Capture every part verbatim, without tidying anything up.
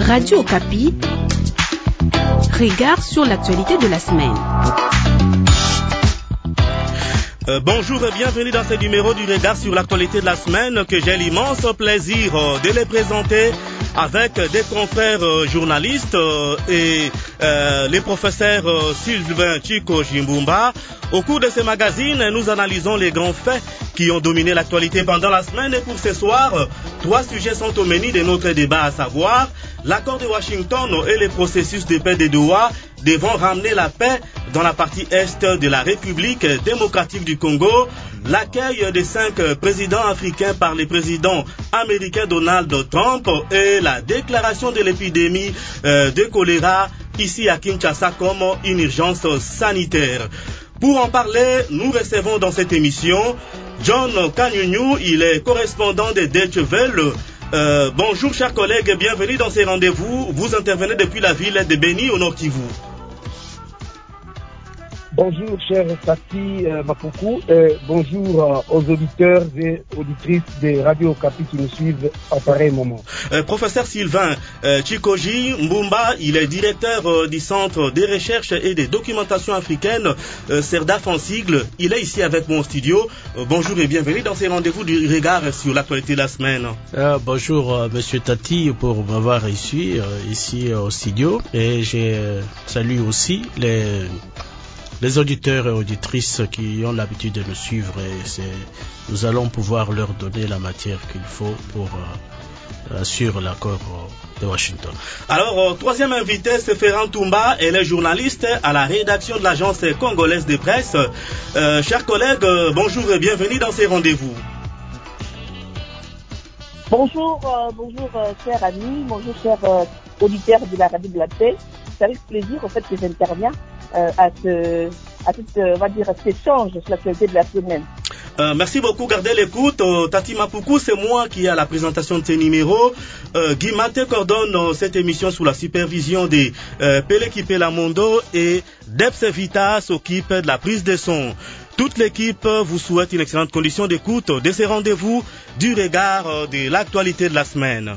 Radio Okapi, regard sur l'actualité de la semaine. Euh, bonjour et bienvenue dans ce numéro du regard sur l'actualité de la semaine que j'ai l'immense plaisir euh, de les présenter avec des confrères euh, journalistes euh, et euh, les professeurs euh, Sylvain Chikoji Mbumba. Au cours de ce magazine, nous analysons les grands faits qui ont dominé l'actualité pendant la semaine. Et pour ce soir, euh, trois sujets sont au menu de notre débat, à savoir l'accord de Washington et le processus de paix de Doha devant ramener la paix dans la partie est de la République démocratique du Congo, l'accueil des cinq présidents africains par le président américain Donald Trump et la déclaration de l'épidémie euh, de choléra ici à Kinshasa comme une urgence sanitaire. Pour en parler, nous recevons dans cette émission John Kanyunyu, il est correspondant de Deutsche Welle. Euh, bonjour chers collègues, bienvenue dans ces rendez-vous. Vous intervenez depuis la ville de Beni au Nord Kivu. Bonjour cher Tati euh, Mapuku, et bonjour euh, aux auditeurs et auditrices de Radio Okapi qui nous suivent à pareil moment. Euh, professeur Sylvain euh, Chikoji Mbumba, il est directeur euh, du Centre des recherches et des documentations africaines, euh, CERDAF en sigle. Il est ici avec mon studio. Euh, bonjour et bienvenue dans ces rendez-vous du regard sur l'actualité de la semaine. Euh, bonjour euh, monsieur Tati pour m'avoir reçu euh, ici euh, au studio, et je euh, salue aussi les... les auditeurs et auditrices qui ont l'habitude de nous suivre, et c'est, nous allons pouvoir leur donner la matière qu'il faut pour euh, sur l'accord de Washington. Alors, euh, troisième invité, c'est Ferran Toumba, elle est journaliste à la rédaction de l'agence congolaise de presse. Euh, chers collègues, euh, bonjour et bienvenue dans ces rendez-vous. Bonjour, euh, bonjour euh, chers amis, bonjour chers euh, auditeurs de la radio de la paix. C'est avec plaisir en fait que j'interviens Euh, à ce, à tout, euh, on va dire, à cet échange sur l'actualité de la semaine. Euh, merci beaucoup, gardez l'écoute. Euh, Tati Mapuku, c'est moi qui ai à la présentation de ces numéros. Euh, Guy Maté coordonne euh, cette émission sous la supervision de euh, Pele Kipela Mondo et Debs Vita s'occupe de la prise de son. Toute l'équipe vous souhaite une excellente condition d'écoute de ces rendez-vous du regard euh, de l'actualité de la semaine.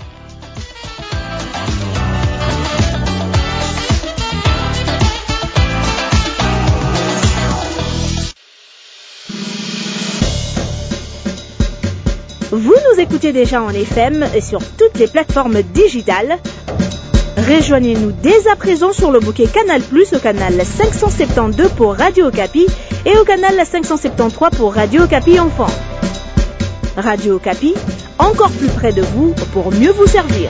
Vous nous écoutez déjà en F M et sur toutes les plateformes digitales. Rejoignez-nous dès à présent sur le bouquet Canal Plus au canal cinq cent soixante-douze pour Radio Okapi et au canal cinq cent soixante-treize pour Radio Okapi Enfant. Radio Okapi, encore plus près de vous pour mieux vous servir.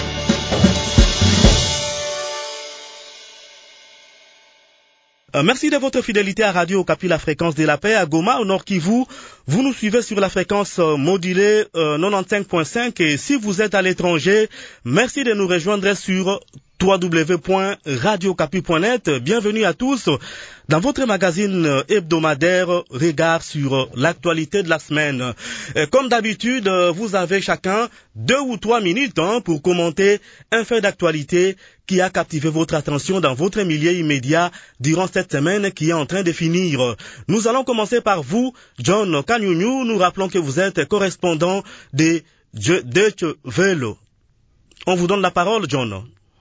Euh, merci de votre fidélité à Radio Okapi, la fréquence de la paix. À Goma, au Nord Kivu, vous nous suivez sur la fréquence euh, modulée euh, quatre-vingt-quinze virgule cinq, et si vous êtes à l'étranger, merci de nous rejoindre sur w w w point radio okapi point net. Bienvenue à tous dans votre magazine hebdomadaire Regard sur l'actualité de la semaine. Et comme d'habitude, vous avez chacun deux ou trois minutes hein, pour commenter un fait d'actualité qui a captivé votre attention dans votre milieu immédiat durant cette semaine qui est en train de finir. Nous allons commencer par vous, John Kanyunyu. Nous rappelons que vous êtes correspondant de Deutsche Welle. On vous donne la parole, John.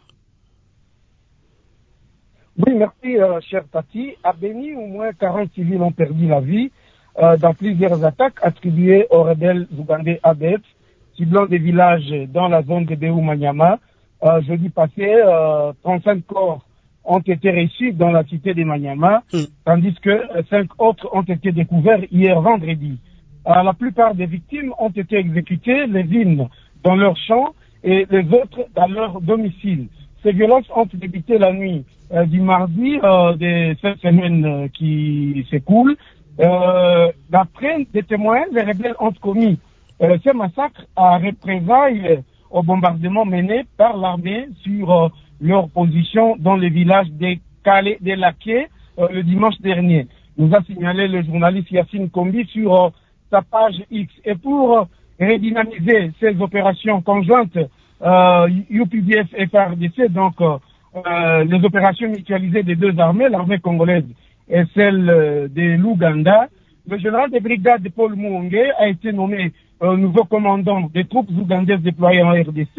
Oui, merci, euh, cher Tati. À Beni, au moins quarante civils ont perdu la vie euh, dans plusieurs attaques attribuées aux rebelles ougandais A D F, ciblant des villages dans la zone de Béou-Manyama. Euh, jeudi passé, euh, trente-cinq corps ont été reçus dans la cité de Manyama, mm. tandis que euh, cinq autres ont été découverts hier vendredi. Euh, la plupart des victimes ont été exécutées, les unes dans leur champ et les autres dans leur domicile. Ces violences ont débuté la nuit euh, du mardi euh, de cette semaine euh, qui s'écoule. Euh, d'après des témoins, les rebelles ont commis euh, ce massacre à représailles au bombardement mené par l'armée sur euh, leur position dans les villages de Calais, de Laké, euh, le dimanche dernier. Nous a signalé le journaliste Yacine Kombi sur euh, sa page X. Et pour euh, redynamiser ces opérations conjointes, Euh, U P D F et F A R D C, donc euh, euh, les opérations mutualisées des deux armées, l'armée congolaise et celle euh, de l'Ouganda, le général de brigade Paul Mouongé a été nommé euh, nouveau commandant des troupes ougandaises déployées en R D C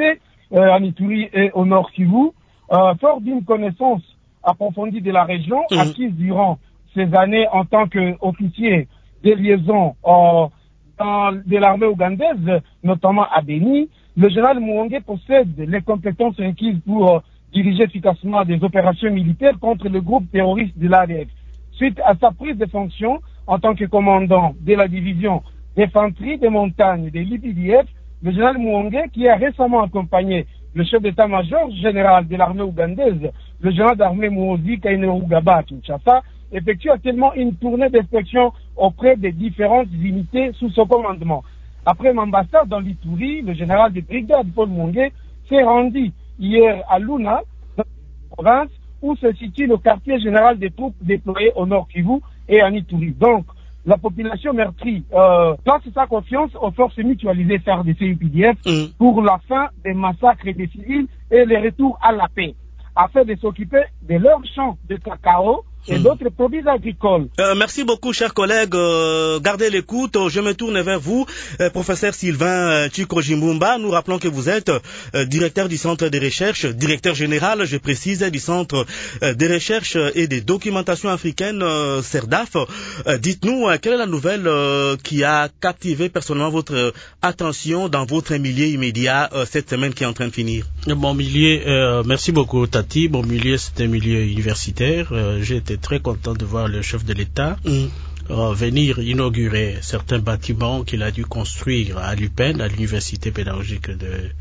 euh, en Ituri et au Nord Kivu, euh, fort d'une connaissance approfondie de la région, mmh. acquise durant ces années en tant qu'officier des liaisons euh, dans, de l'armée ougandaise, notamment à Beni, le général Muonge possède les compétences requises pour euh, diriger efficacement des opérations militaires contre le groupe terroriste de l'A D F. Suite à sa prise de fonction en tant que commandant de la division d'infanterie des montagnes de l'I P D F, le général Muonge, qui a récemment accompagné le chef d'état-major général de l'armée ougandaise, le général d'armée Muhoozi Kainerugaba à Kinshasa, effectue actuellement une tournée d'inspection auprès des différentes unités sous son commandement. Après Mambasa dans l'Ituri, le général de brigade Paul Muonge s'est rendu hier à Luna, dans la province, où se situe le quartier général des troupes déployées au Nord Kivu et en Ituri. Donc, la population meurtrie euh, place sa confiance aux forces mutualisées F A R D C et U P D F mmh. pour la fin des massacres des civils et le retour à la paix, afin de s'occuper de leurs champs de cacao et mmh. d'autres produits agricoles. Euh, merci beaucoup, chers collègues. Euh, gardez l'écoute. Je me tourne vers vous, euh, professeur Sylvain euh, Chikojimbumba. Nous rappelons que vous êtes euh, directeur du centre de recherche, directeur général, je précise, du centre euh, de recherche et des documentations africaines, euh, CERDAF. Euh, dites-nous, euh, quelle est la nouvelle euh, qui a captivé personnellement votre euh, attention dans votre milieu immédiat euh, cette semaine qui est en train de finir? Mon milieu, euh, merci beaucoup, Tati. Mon milieu, c'est un milieu universitaire. Euh, j'ai été très content de voir le chef de l'État mm. euh, venir inaugurer certains bâtiments qu'il a dû construire à l'U P E N, à l'université pédagogique de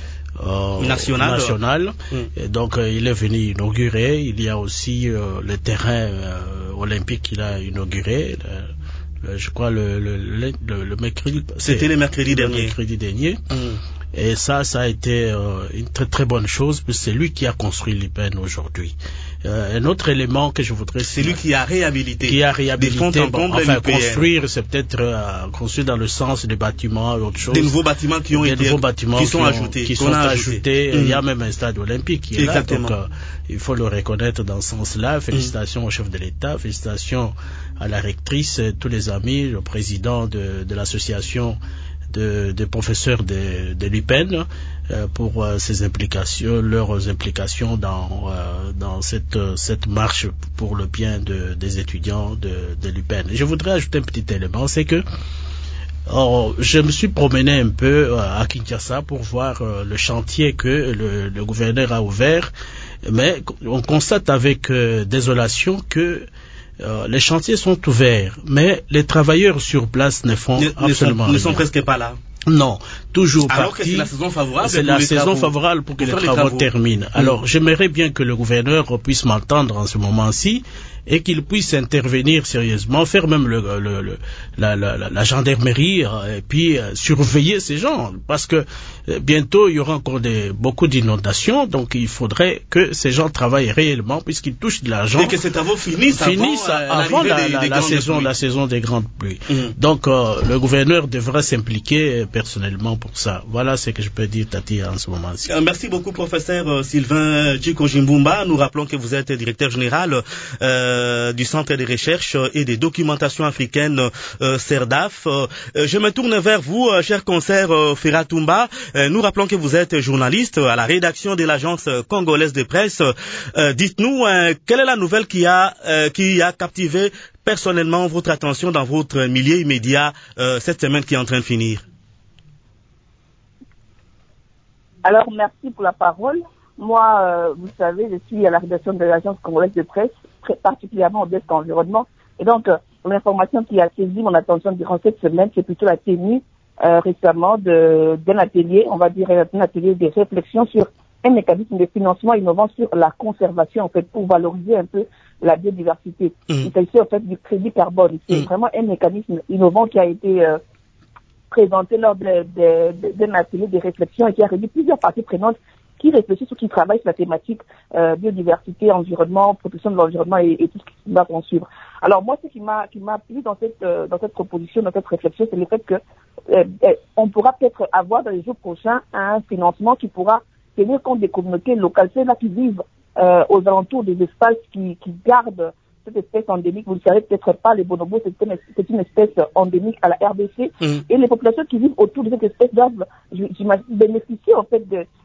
euh, nationale. nationale. Mm. Et donc euh, il est venu inaugurer. Il y a aussi euh, le terrain euh, olympique qu'il a inauguré. Le, le, je crois le le, le, le, le mercredi. C'était le mercredi le dernier. Mercredi dernier. Mm. Et ça, ça a été euh, une très très bonne chose, puisque c'est lui qui a construit l'I P E N aujourd'hui. Euh, un autre élément que je voudrais... C'est lui qui a réhabilité. Qui a réhabilité. Bon, enfin, construire, c'est peut-être euh, construire dans le sens des bâtiments et autre chose. Des nouveaux bâtiments qui ont des été... nouveaux bâtiments qui sont qui ont, ajoutés. Qui sont ajoutés. Mmh. Il y a même un stade olympique qui est Exactement. là. Donc, euh, il faut le reconnaître dans ce sens-là. Félicitations mmh. au chef de l'État. Félicitations à la rectrice, tous les amis, le président de, de l'association de, de professeurs de, de l'U P E N euh, pour euh, ces implications, leurs implications dans euh, dans cette cette marche pour le bien de, des étudiants de, de l'U P E N. Je voudrais ajouter un petit élément, c'est que oh, je me suis promené un peu euh, à Kinshasa pour voir euh, le chantier que le, le gouverneur a ouvert, mais on constate avec euh, désolation que Euh, les chantiers sont ouverts, mais les travailleurs sur place ne font ne, absolument ne sont, rien. ne sont presque pas là. Non, toujours Alors parti. que c'est la saison favorable. C'est la saison travaux, favorable pour que pour les, les travaux, travaux terminent. Mmh. Alors, j'aimerais bien que le gouverneur puisse m'entendre en ce moment-ci et qu'il puisse intervenir sérieusement, faire même le, le, le, la, la, la gendarmerie euh, et puis euh, surveiller ces gens, parce que euh, bientôt il y aura encore des, beaucoup d'inondations, donc il faudrait que ces gens travaillent réellement puisqu'ils touchent de l'argent et que ces travaux finissent, finissent avant, euh, avant la, des, la, des la saison, la saison des grandes pluies. Mmh. Donc euh, le gouverneur devra s'impliquer euh, personnellement pour ça. Voilà ce que je peux dire, Tati, en ce moment-ci. Euh, merci beaucoup, professeur euh, Sylvain Chikojimbumba. Nous rappelons que vous êtes directeur général euh, du Centre de recherche et des documentations africaines euh, CERDAF. Euh, je me tourne vers vous, euh, cher concert euh, Ferratumba. Euh, nous rappelons que vous êtes journaliste à la rédaction de l'agence congolaise de presse. Euh, dites-nous, euh, quelle est la nouvelle qui a, euh, qui a captivé personnellement votre attention dans votre milieu immédiat euh, cette semaine qui est en train de finir? Alors, merci pour la parole. Moi, euh, vous savez, je suis à la rédaction de l'agence congolaise de presse, très particulièrement au desk environnement. Et donc, euh, l'information qui a saisi mon attention durant cette semaine, c'est plutôt la tenue euh, récemment de, d'un atelier, on va dire un atelier de réflexion sur un mécanisme de financement innovant sur la conservation, en fait, pour valoriser un peu la biodiversité. Mmh. Il s'agit en fait du crédit carbone. C'est mmh. vraiment un mécanisme innovant qui a été euh, présenté lors de, de, de, d'un atelier de réflexion et qui a réuni plusieurs parties prenantes qui réfléchissent ou qui travaillent sur la thématique euh, biodiversité, environnement, protection de l'environnement et, et tout ce qui va en suivre. Alors moi, ce qui m'a qui m'a plu dans cette euh, dans cette proposition, dans cette réflexion, c'est le fait que euh, on pourra peut-être avoir dans les jours prochains un financement qui pourra tenir compte des communautés locales, ceux-là qui vivent euh, aux alentours des espaces qui, qui gardent cette espèce endémique. Vous ne savez peut-être pas, les bonobos, c'est une, c'est une espèce endémique à la R D C. Mmh. Et les populations qui vivent autour de cette espèce doivent, j'imagine, bénéficier en fait de,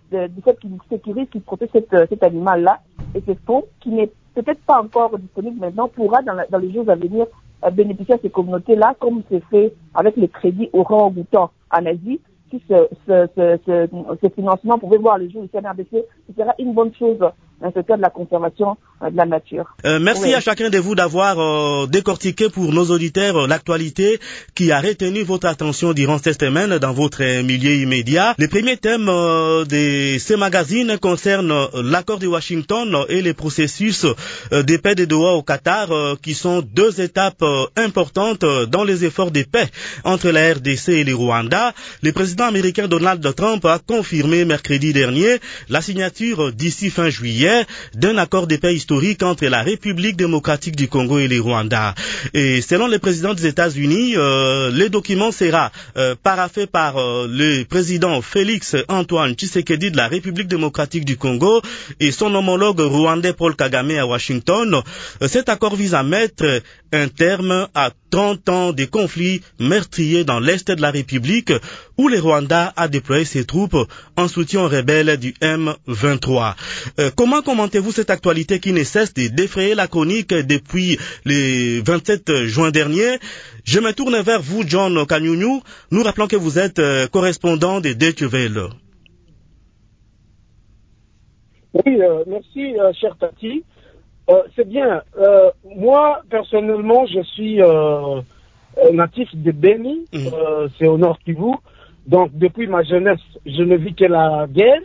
de, du fait qu'il sécurise, qu'il protège cette, cet animal-là. Et ce fonds, qui n'est peut-être pas encore disponible maintenant, pourra dans, la, dans les jours à venir euh, bénéficier à ces communautés-là, comme c'est fait avec les crédits orang-outan en Asie. Si ce, ce, ce, ce, ce financement pouvait voir le jour ici en R D C, ce sera une bonne chose dans ce cas de la conservation euh, de la nature. Euh, merci oui. à chacun de vous d'avoir euh, décortiqué pour nos auditeurs euh, l'actualité qui a retenu votre attention durant cette semaine dans votre euh, milieu immédiat. Le premier thème euh, de ces magazines concerne euh, l'accord de Washington euh, et les processus euh, de paix de Doha au Qatar, euh, qui sont deux étapes euh, importantes euh, dans les efforts de paix entre la R D C et le Rwanda. Le président américain Donald Trump a confirmé mercredi dernier la signature d'ici fin juillet d'un accord de paix historique entre la République démocratique du Congo et le Rwanda. Et selon le président des États-Unis, euh, le document sera euh, paraphé par euh, le président Félix Antoine Tshisekedi de la République démocratique du Congo et son homologue rwandais Paul Kagame à Washington. Euh, cet accord vise à mettre un terme à trente ans de conflits meurtriers dans l'est de la République, où le Rwanda a déployé ses troupes en soutien aux rebelles du M vingt-trois. Euh, comment commentez-vous cette actualité qui ne cesse de défrayer la chronique depuis le vingt-sept juin dernier? Je me tourne vers vous, John Kanyunyu. Nous rappelons que vous êtes euh, correspondant de Deutsche Welle. Oui, euh, merci, euh, cher Tati. Euh, c'est bien. Euh, moi, personnellement, je suis euh, natif de Beni, mmh. euh, c'est au nord Kivu. Donc, depuis ma jeunesse, je ne vis que la guerre.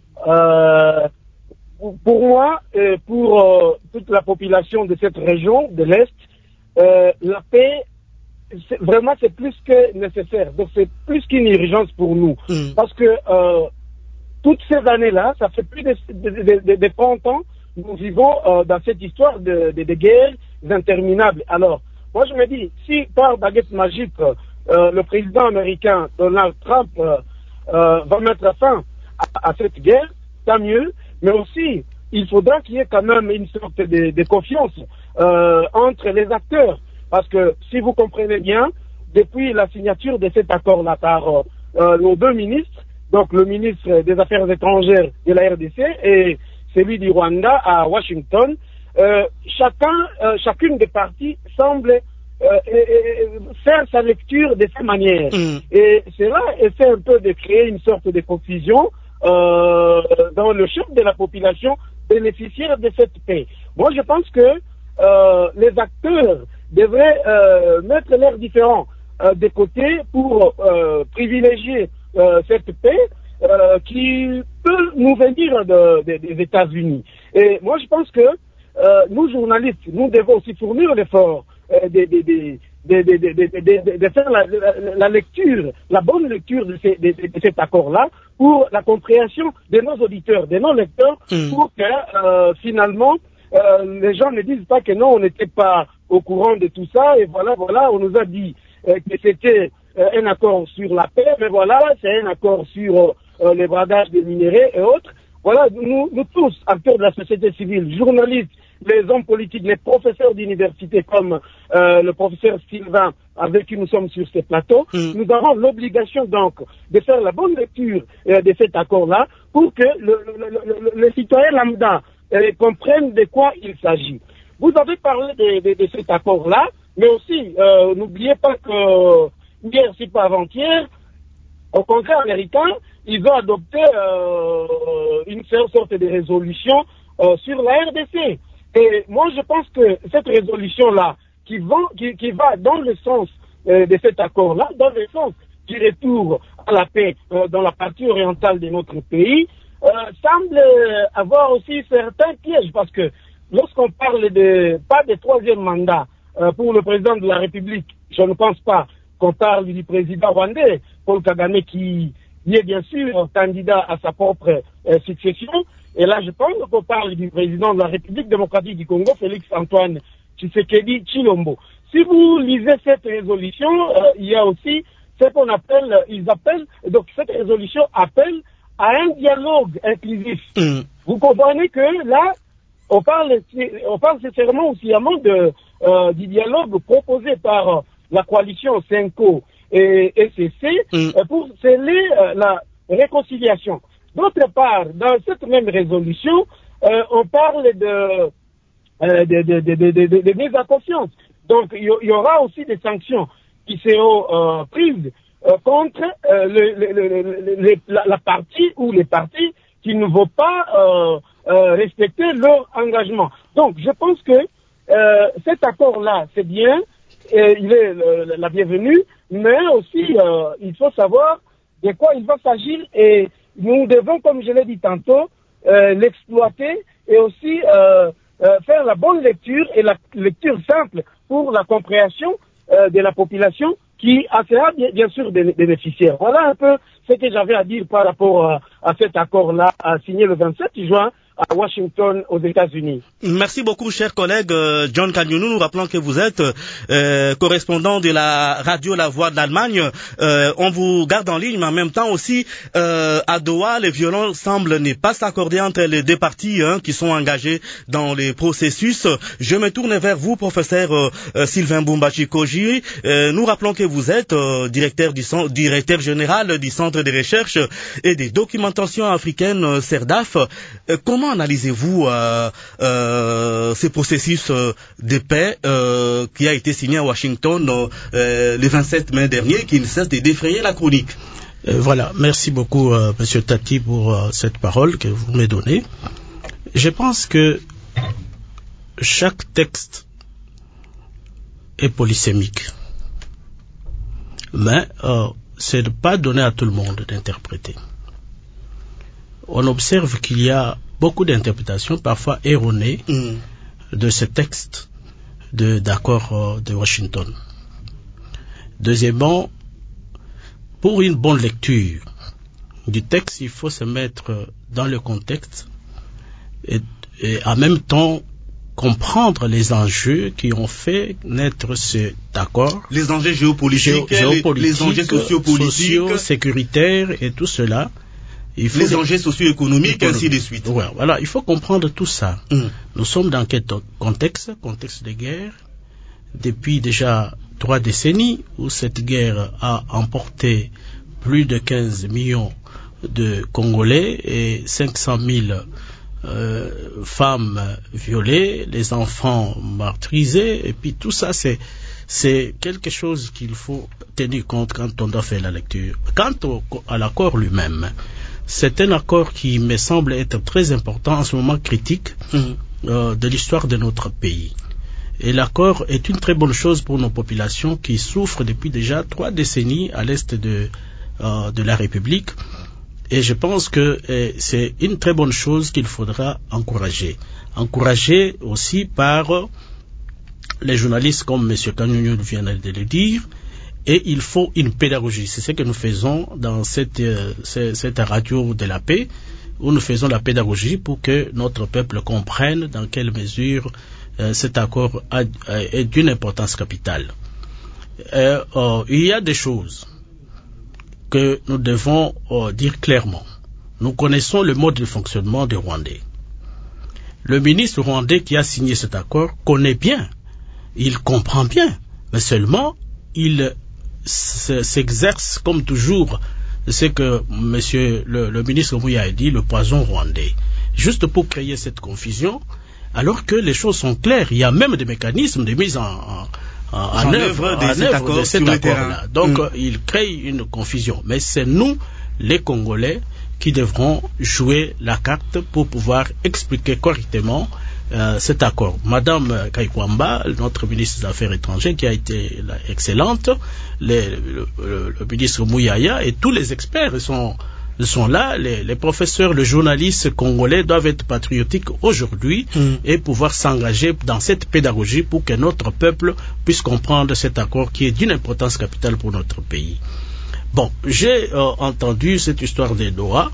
Euh, pour moi et pour euh, toute la population de cette région, de l'Est, euh, la paix, c'est, vraiment, c'est plus que nécessaire. Donc, c'est plus qu'une urgence pour nous. Mmh. Parce que euh, toutes ces années-là, ça fait plus de, de, de, de, de trente ans, nous vivons euh, dans cette histoire de, de, de guerres interminables. Alors, moi je me dis, si par baguette magique, euh, le président américain Donald Trump euh, euh, va mettre fin à, à cette guerre, tant mieux, mais aussi, il faudra qu'il y ait quand même une sorte de, de confiance euh, entre les acteurs. Parce que, si vous comprenez bien, depuis la signature de cet accord-là par euh, nos deux ministres, donc le ministre des Affaires étrangères de la R D C et celui du Rwanda à Washington, euh, chacun, euh, chacune des parties semble euh, euh, faire sa lecture de sa manière. Mm. Et cela essaie un peu de créer une sorte de confusion euh, dans le champ de la population bénéficiaire de cette paix. Moi, je pense que euh, les acteurs devraient euh, mettre leurs différends euh, de côté pour euh, privilégier euh, cette paix Euh, qui peut nous venir de, de, des États-Unis. Et moi, je pense que euh, nous, journalistes, nous devons aussi fournir l'effort euh, de, de, de, de, de, de, de, de faire la, la, la lecture, la bonne lecture de, ces, de, de cet accord-là pour la compréhension de nos auditeurs, de nos lecteurs, mmh. pour que euh, finalement, euh, les gens ne disent pas que non, on n'était pas au courant de tout ça, et voilà, voilà, on nous a dit euh, que c'était euh, un accord sur la paix, mais voilà, c'est un accord sur euh, Euh, les bradages des minéraux et autres. Voilà, nous, nous tous, acteurs de la société civile, journalistes, les hommes politiques, les professeurs d'université comme euh, le professeur Sylvain, avec qui nous sommes sur ces plateaux, mmh. nous avons l'obligation donc de faire la bonne lecture euh, de cet accord-là pour que le, le, le, le, le citoyen lambda euh, comprenne de quoi il s'agit. Vous avez parlé de, de, de cet accord-là, mais aussi, euh, n'oubliez pas que hier, si pas avant-hier, au Congrès américain, ils ont adopté euh, une sorte de résolution euh, sur la R D C. Et moi, je pense que cette résolution-là, qui va, qui, qui va dans le sens euh, de cet accord-là, dans le sens du retour à la paix euh, dans la partie orientale de notre pays, euh, semble avoir aussi certains pièges. Parce que lorsqu'on parle de, pas de troisième mandat euh, pour le président de la République, je ne pense pas qu'on parle du président rwandais, Paul Kagame, qui il est bien sûr candidat à sa propre euh, succession. Et là, je pense qu'on parle du président de la République démocratique du Congo, Félix Antoine Tshisekedi Tshilombo. Si vous lisez cette résolution, euh, il y a aussi ce qu'on appelle, ils appellent, donc cette résolution appelle à un dialogue inclusif. Mmh. Vous comprenez que là, on parle, on parle sincèrement aussi de, euh, du dialogue proposé par euh, la coalition Senko et S C C mm. pour sceller euh, la réconciliation. D'autre part, dans cette même résolution, euh, on parle de, euh, de, de, de, de, de, de, de mise à conscience. Donc, il y, y aura aussi des sanctions qui seront euh, prises euh, contre euh, le, le, le, le, le, la, la partie ou les partis qui ne vont pas euh, euh, respecter leur engagement. Donc, je pense que euh, cet accord-là, c'est bien, et il est le, la bienvenue, mais aussi, euh, il faut savoir de quoi il va s'agir et nous devons, comme je l'ai dit tantôt, euh, l'exploiter et aussi euh, euh, faire la bonne lecture et la lecture simple pour la compréhension euh, de la population qui sera bien, bien sûr bénéficiaire. Voilà un peu ce que j'avais à dire par rapport à, à cet accord-là signé le vingt-sept juin à Washington, aux États-Unis. Merci beaucoup, cher collègue euh, John Kanyounou. Nous rappelons que vous êtes euh, correspondant de la radio La Voix de l'Allemagne. Euh, on vous garde en ligne, mais en même temps aussi, euh, à Doha, les violences semblent ne pas s'accorder entre les deux parties hein, qui sont engagées dans les processus. Je me tourne vers vous, professeur euh, euh, Sylvain Bumbachi-Koji. Euh, nous rappelons que vous êtes euh, directeur, du, directeur général du Centre de recherche et des documentations africaines euh, CERDAF. Euh, comment analysez-vous euh, euh, ce processus euh, de paix euh, qui a été signé à Washington euh, le vingt-sept mai dernier, qui ne cesse de défrayer la chronique? euh, Voilà, merci beaucoup euh, Monsieur Tati pour euh, cette parole que vous m'avez donnée. Je pense que chaque texte est polysémique, mais euh, c'est pas donné à tout le monde d'interpréter. On observe qu'il y a beaucoup d'interprétations, parfois erronées, mm. de ce texte de, d'accord euh, de Washington. Deuxièmement, pour une bonne lecture du texte, il faut se mettre dans le contexte et, et en même temps comprendre les enjeux qui ont fait naître cet accord. Les enjeux géopolitiques, Gé- géopolitiques les, les enjeux sociopolitiques, sociaux, sécuritaires et tout cela. Il faut les enjeux socio-économiques, et ainsi de suite. Ouais, voilà, il faut comprendre tout ça. Mm. Nous sommes dans quel contexte? Contexte de guerre, depuis déjà trois décennies, où cette guerre a emporté plus de quinze millions de Congolais et cinq cent mille euh, femmes violées, les enfants martyrisés, et puis tout ça, c'est c'est quelque chose qu'il faut tenir compte quand on doit faire la lecture. Quant au, à l'accord lui-même, c'est un accord qui me semble être très important en ce moment critique mmh. euh, de l'histoire de notre pays. Et l'accord est une très bonne chose pour nos populations qui souffrent depuis déjà trois décennies à l'est de, euh, de la République. Et je pense que euh, c'est une très bonne chose qu'il faudra encourager. Encourager aussi par les journalistes comme M. Kanyounou vient de le dire. Et il faut une pédagogie. C'est ce que nous faisons dans cette, euh, cette radio de la paix, où nous faisons la pédagogie pour que notre peuple comprenne dans quelle mesure euh, cet accord a, a, est d'une importance capitale. Euh, euh, il y a des choses que nous devons euh, dire clairement. Nous connaissons le mode de fonctionnement des Rwandais. Le ministre rwandais qui a signé cet accord connaît bien, il comprend bien, mais seulement il s'exerce comme toujours ce que monsieur le, le ministre Mouya a dit, le poison rwandais, juste pour créer cette confusion, alors que les choses sont claires. Il y a même des mécanismes de mise en, en, en, en œuvre de cet accord, de cet accord-là. Donc mmh. il crée une confusion. Mais c'est nous, les Congolais, qui devront jouer la carte pour pouvoir expliquer correctement Euh, cet accord. Madame Kaikwamba, notre ministre des Affaires étrangères, qui a été là, excellente, les, le, le, le ministre Mouyaya et tous les experts sont, sont là. Les, les professeurs, les journalistes congolais doivent être patriotiques aujourd'hui mmh. et pouvoir s'engager dans cette pédagogie pour que notre peuple puisse comprendre cet accord qui est d'une importance capitale pour notre pays. Bon, j'ai euh, entendu cette histoire des Doha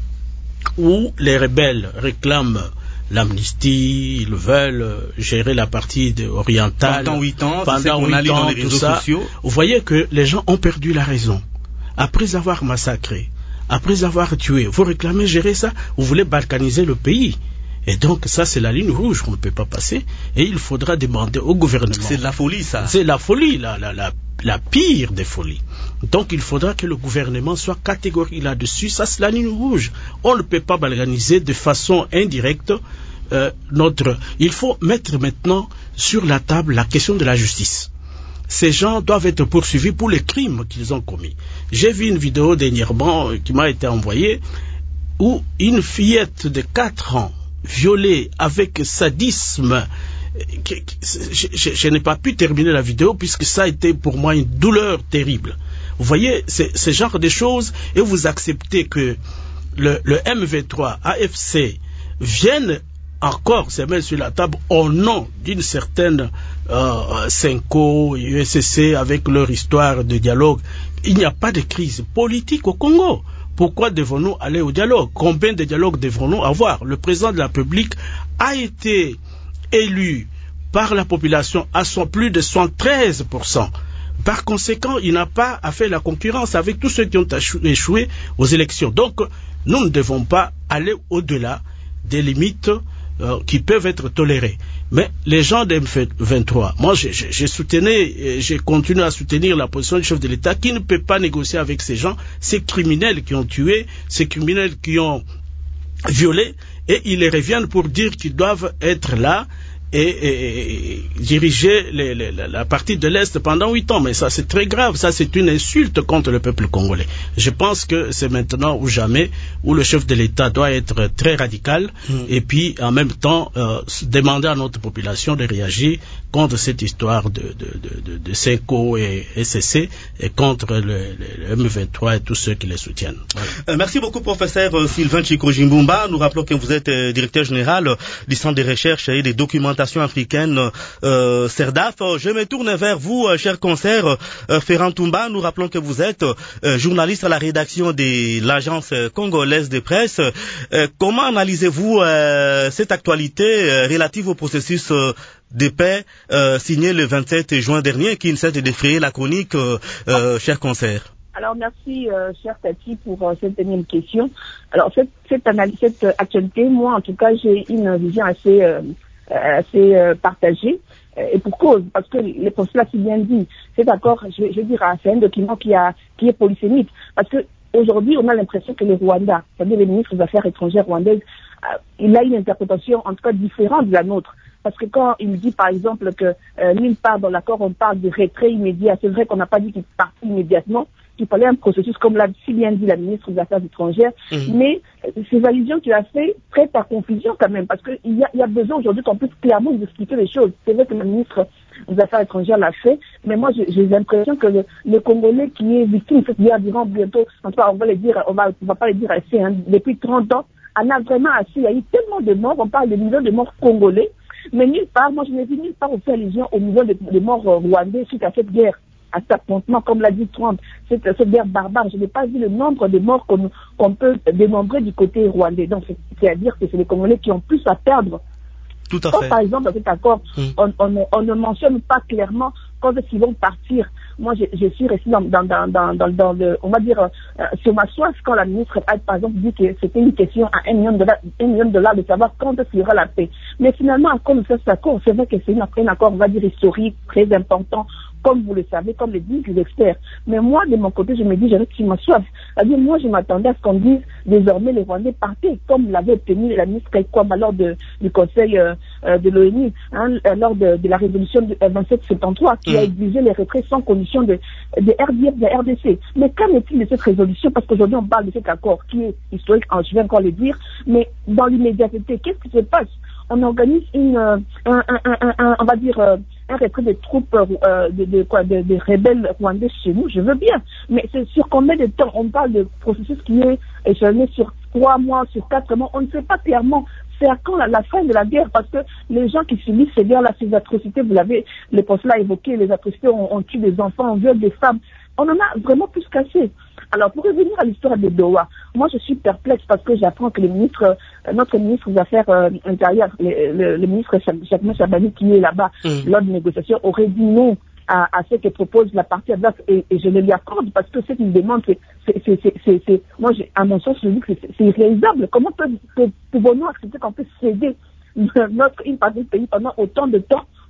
où les rebelles réclament l'amnistie, ils veulent gérer la partie de, orientale pendant huit ans, pendant huit ans, dans les réseaux sociaux. Vous voyez que les gens ont perdu la raison. Après avoir massacré, après avoir tué, vous réclamez gérer ça, vous voulez balkaniser le pays. Et donc ça c'est la ligne rouge qu'on ne peut pas passer et il faudra demander au gouvernement. C'est de la folie ça. C'est la folie, la, la, la la pire des folies. Donc il faudra que le gouvernement soit catégorique là-dessus. Ça, c'est la ligne rouge. On ne peut pas organiser de façon indirecte euh, notre... Il faut mettre maintenant sur la table la question de la justice. Ces gens doivent être poursuivis pour les crimes qu'ils ont commis. J'ai vu une vidéo dernièrement qui m'a été envoyée où une fillette de quatre ans violée avec sadisme, je, je, je, je n'ai pas pu terminer la vidéo puisque ça a été pour moi une douleur terrible. Vous voyez, c'est ce genre de choses, et vous acceptez que le, le M vingt-trois A F C vienne encore se mettre sur la table au nom d'une certaine euh, Senko, U S C avec leur histoire de dialogue. Il n'y a pas de crise politique au Congo. Pourquoi devons-nous aller au dialogue? Combien de dialogues devrons-nous avoir? Le président de la République a été élu par la population à son plus de soixante-treize pour cent. Par conséquent, il n'a pas à faire la concurrence avec tous ceux qui ont échoué aux élections. Donc, nous ne devons pas aller au-delà des limites euh, qui peuvent être tolérées. Mais les gens d'M vingt-trois, moi j'ai soutenu et j'ai continué à soutenir la position du chef de l'État qui ne peut pas négocier avec ces gens, ces criminels qui ont tué, ces criminels qui ont violé, et ils les reviennent pour dire qu'ils doivent être là et, et, et diriger les, les, la partie de l'Est pendant huit ans. Mais ça c'est très grave, ça c'est une insulte contre le peuple congolais. Je pense que c'est maintenant ou jamais où le chef de l'État doit être très radical mmh. et puis en même temps euh, demander à notre population de réagir contre cette histoire de, de, de, de, de Senko et S S C et contre le, le, le M vingt-trois et tous ceux qui les soutiennent. Voilà. Euh, merci beaucoup professeur euh, Sylvain Chiko-Jimbumba. Nous rappelons que vous êtes euh, directeur général euh, du Centre de recherche et de documentation africaine euh, CERDAF. Je me tourne vers vous, euh, cher concert euh, Ferran Toumba. Nous rappelons que vous êtes euh, journaliste à la rédaction de l'agence congolaise de presse. Euh, comment analysez-vous euh, cette actualité euh, relative au processus euh, de paix euh, signé le vingt-sept juin dernier qui ne cesse de défrayer la chronique, euh, euh, cher concert? Alors merci, euh, cher Tati, pour euh, cette dernière question. Alors cette, cette analyse, cette euh, actualité, moi en tout cas, j'ai une vision assez, euh, assez euh, partagée. Euh, et pour cause, parce que les postulats si bien dit, c'est d'accord, je, je veux dire, c'est un document qui, a, qui est polysémique. Parce que aujourd'hui, on a l'impression que le Rwanda, c'est-à-dire les ministres des Affaires étrangères rwandaises, euh, il a une interprétation en tout cas différente de la nôtre. Parce que quand il dit par exemple que euh, nulle part dans l'accord on parle de retrait immédiat, c'est vrai qu'on n'a pas dit qu'il partait immédiatement, qu'il fallait un processus comme l'a si bien dit la ministre des Affaires étrangères, mmh. mais euh, ces allusions qu'il a fait prêtent à confusion quand même, parce qu'il y a, y a besoin aujourd'hui qu'on puisse clairement nous expliquer les choses. C'est vrai que la ministre des Affaires étrangères l'a fait, mais moi j'ai l'impression que le, le Congolais qui est victime de cette guerre durant bientôt, en tout cas on va le dire, on va, on va pas le dire assez, hein, depuis trente ans, en a vraiment assez. Il y a eu tellement de morts, on parle de millions de morts congolais, mais nulle part, moi je n'ai vu nulle part où faire allusion aux millions de, de morts euh, rwandais suite à cette guerre, à cet affrontement, comme l'a dit Trump, cette, cette guerre barbare. Je n'ai pas vu le nombre de morts qu'on qu'on peut dénombrer du côté rwandais. Donc c'est-à-dire que c'est les Congolais qui ont plus à perdre. Tout à Comme fait. par exemple dans cet accord, mmh. on, on, on ne mentionne pas clairement quand ils vont partir. Moi, je, je suis restée dans, dans, dans, dans, dans, dans le, on va dire, euh, sur ma soif quand la ministre a, par exemple, dit que c'était une question à un million de dollars, un million de dollars de savoir quand il y aura la paix. Mais finalement, à cause de cet accord, c'est vrai que c'est un accord, on va dire, historique, très important, comme vous le savez, comme le disent les experts. Mais moi, de mon côté, je me dis, je reste sur ma soif. C'est-à-dire, moi, je m'attendais à ce qu'on dise, désormais, les Rwandais partaient, comme l'avait obtenu la ministre Kaikwamba lors de, du Conseil euh, de l'ONU, hein, lors de, de la résolution de vingt-sept soixante-treize, qui mmh. a exigé les retraits sans condition de, de R D F, de R D C. Mais qu'en est-il de cette résolution? Parce qu'aujourd'hui, on parle de cet accord qui est historique, je vais encore le dire, mais dans l'immédiateté, qu'est-ce qui se passe? On organise une, euh, un, un, un, un, on va dire, euh, un retrait des troupes euh, de, de, quoi, de, de rebelles rwandais chez nous, je veux bien. Mais c'est sur combien de temps? On parle de processus qui est échelonné sur trois mois, sur quatre mois. On ne sait pas clairement c'est à quand la, la fin de la guerre, parce que les gens qui subissent ces guerres-là, ces atrocités, vous l'avez, les postes-là évoqué, les atrocités, on, on tue des enfants, on viole des femmes. On en a vraiment plus cassé. Alors, pour revenir à l'histoire de Doha, moi, je suis perplexe parce que j'apprends que le ministre, euh, notre ministre des Affaires euh, intérieures, le, le, le ministre Jacquemin Chabani, qui est là-bas, mmh. lors des négociations, aurait dit non à, à ce que propose la partie adverse, et, et je le lui accorde parce que c'est une demande, c'est, c'est, c'est, c'est, c'est moi, à mon sens, je dis que c'est, c'est irréalisable. Comment peut, peut, pouvons-nous accepter qu'on puisse céder notre, une partie du pays pendant autant de temps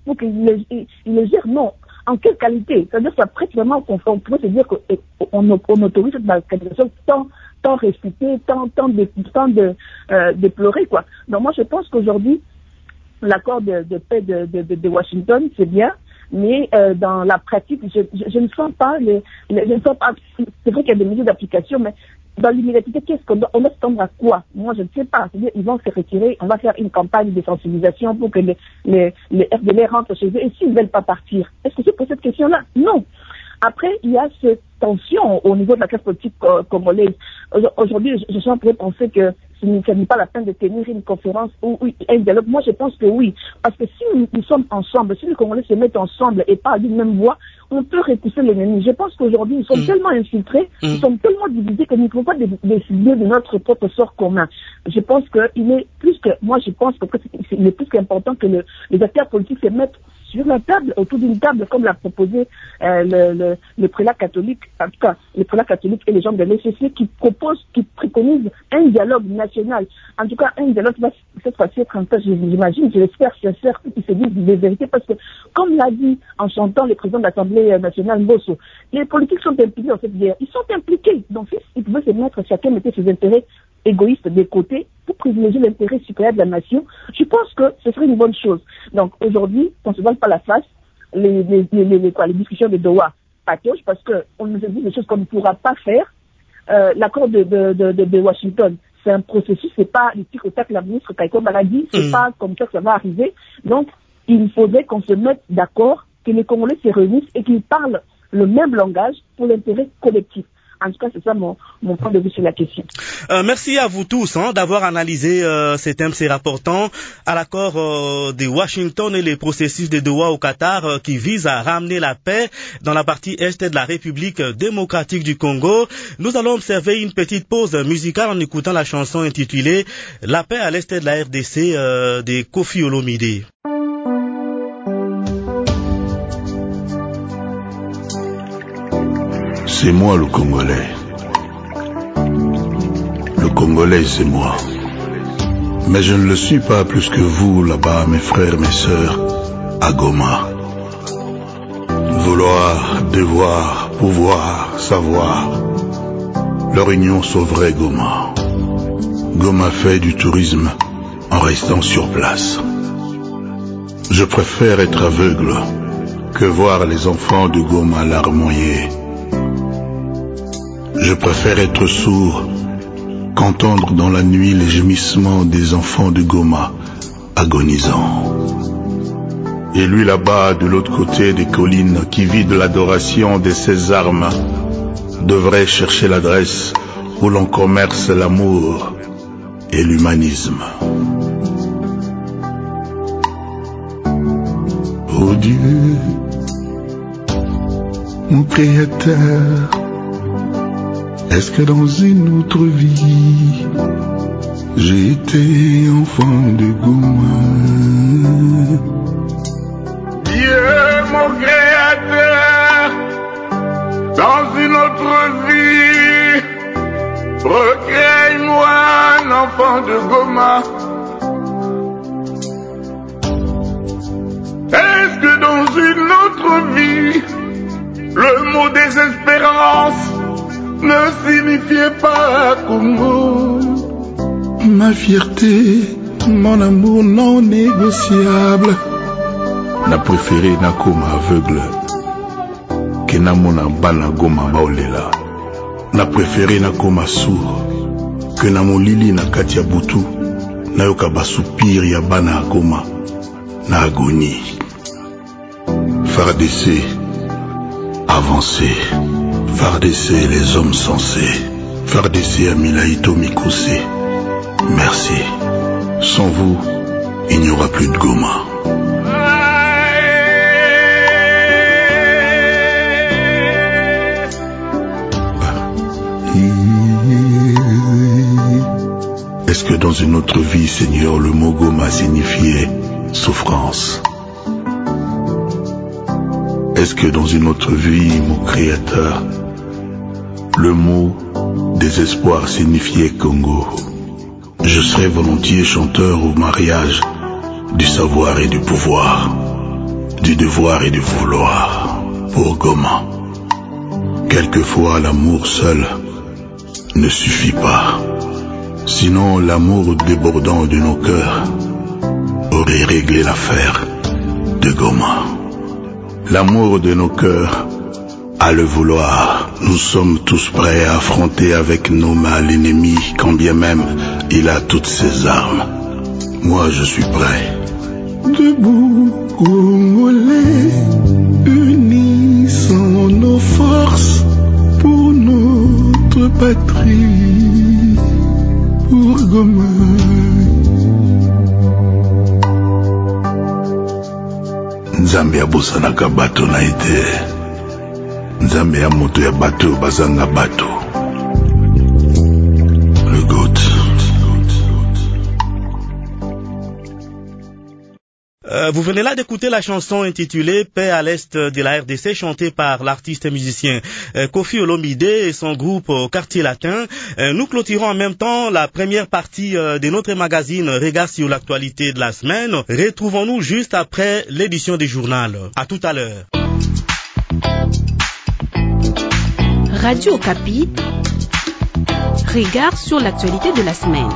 pour qu'il le, il, il le gère. Non. En quelle qualité? C'est-à-dire que ça prête vraiment qu'on on pourrait se dire qu'on on, on autorise cette balkanisation tant, tant respectée, tant, tant, de, tant de, euh, déplorer, quoi. Donc moi, je pense qu'aujourd'hui, l'accord de, de paix de, de, de, de Washington, c'est bien, mais euh, dans la pratique, je, je, je ne sens pas, les, les, je ne sens pas, c'est vrai qu'il y a des mesures d'application, mais dans l'immédiateté, qu'est-ce qu'on doit, on doit s'attendre à quoi? Moi, je ne sais pas. C'est-à-dire, ils vont se retirer, on va faire une campagne de sensibilisation pour que les, les, les F D L rentrent chez eux. Et s'ils ne veulent pas partir, est-ce que c'est pour cette question-là? Non. Après, il y a cette tension au niveau de la classe politique euh, congolaise. Aujourd'hui, je, je suis en train de penser que ce n'est pas la peine de tenir une conférence ou, ou un dialogue. Moi, je pense que oui. Parce que si nous, nous sommes ensemble, si les Congolais se mettent ensemble et parlent d'une même voix, on peut repousser l'ennemi. Je pense qu'aujourd'hui, nous sommes mmh. tellement infiltrés, mmh. nous sommes tellement divisés que nous ne pouvons pas décider de notre propre sort commun. Je pense qu'il est plus que, moi, je pense que il est plus qu'important que le, les acteurs politiques se mettent sur la table, autour d'une table, comme l'a proposé euh, le, le, le prélat catholique, en tout cas, le prélat catholique et les gens de l'E C C qui proposent, qui préconisent un dialogue national. En tout cas, un dialogue qui va cette fois-ci être un peu, j'imagine, je l'espère, sincère, qui se disent des vérités, parce que, comme l'a dit en chantant le président de l'Assemblée nationale, Mbosso, les politiques sont impliqués dans cette guerre. Ils sont impliqués. Donc, ils pouvaient se mettre, chacun mettait ses intérêts égoïstes de côté pour privilégier l'intérêt supérieur de la nation. Je pense que ce serait une bonne chose. Donc, aujourd'hui, qu'on ne se voile pas la face, les, les, les, les, quoi, les discussions de Doha patauchent parce qu'on nous a dit des choses qu'on ne pourra pas faire. Euh, l'accord de, de, de, de, de Washington, c'est un processus, c'est pas le tic au tac, la ministre Kaiko Maladi, c'est mmh. pas comme ça que ça va arriver. Donc, il faudrait qu'on se mette d'accord, que les Congolais se réunissent et qu'ils parlent le même langage pour l'intérêt collectif. En tout cas, c'est ça mon, mon point de vue sur la question. Euh, merci à vous tous hein, d'avoir analysé euh, ces thèmes, ces rapportants à l'accord euh, de Washington et les processus de Doha au Qatar euh, qui visent à ramener la paix dans la partie est de la République démocratique du Congo. Nous allons observer une petite pause musicale en écoutant la chanson intitulée « La paix à l'est de la R D C euh, » de Koffi Olomide. C'est moi le Congolais. Le Congolais, c'est moi. Mais je ne le suis pas plus que vous, là-bas, mes frères, mes sœurs, à Goma. Vouloir, devoir, pouvoir, savoir. Leur union sauverait Goma. Goma fait du tourisme en restant sur place. Je préfère être aveugle que voir les enfants de Goma larmoyer. Je préfère être sourd qu'entendre dans la nuit les gémissements des enfants de Goma agonisant. Et lui là-bas, de l'autre côté des collines, qui vit de l'adoration de ses armes, devrait chercher l'adresse où l'on commerce l'amour et l'humanisme. Oh Dieu, mon Créateur, est-ce que dans une autre vie, j'ai été enfant de Goma? Dieu, mon Créateur, dans une autre vie, recrée-moi un enfant de Goma. Est-ce que dans une autre vie, le mot désespérance ne signifiait pas Congo? Ma fierté, mon amour non négociable. Na préféré na koma aveugle que na mona bana Goma baolela. Na préféré na koma sourd que na molili na kati ya butu na yoka basoupir ya bana Goma na agonie. F A R D C, avancer. F A R D C, les hommes sensés. F A R D C, Amilaïto Mikoussé. Merci. Sans vous, il n'y aura plus de Goma. Est-ce que dans une autre vie, Seigneur, le mot Goma signifiait souffrance? Est-ce que dans une autre vie, mon Créateur, le mot désespoir signifiait Congo? Je serais volontiers chanteur au mariage du savoir et du pouvoir. du devoir et du vouloir. Pour Goma, quelquefois l'amour seul ne suffit pas. Sinon l'amour débordant de nos cœurs aurait réglé l'affaire de Goma. L'amour de nos cœurs a le vouloir. Nous sommes tous prêts à affronter avec nos mains l'ennemi, quand bien même il a toutes ses armes. Moi je suis prêt. Debout, Congolais, unissons nos forces pour notre patrie, pour Goma. Nzambe abosanaka bato na ete. Nzambe ya moto ya bato bazanga bato. Le goût. Euh, vous venez là d'écouter la chanson intitulée Paix à l'Est de la R D C, chantée par l'artiste et musicien euh, Koffi Olomide et son groupe euh, Quartier Latin. Euh, nous clôturons en même temps la première partie euh, de notre magazine Regard sur l'actualité de la semaine. Retrouvons-nous juste après l'édition du journal. À tout à l'heure. Radio Okapi, Regard sur l'actualité de la semaine.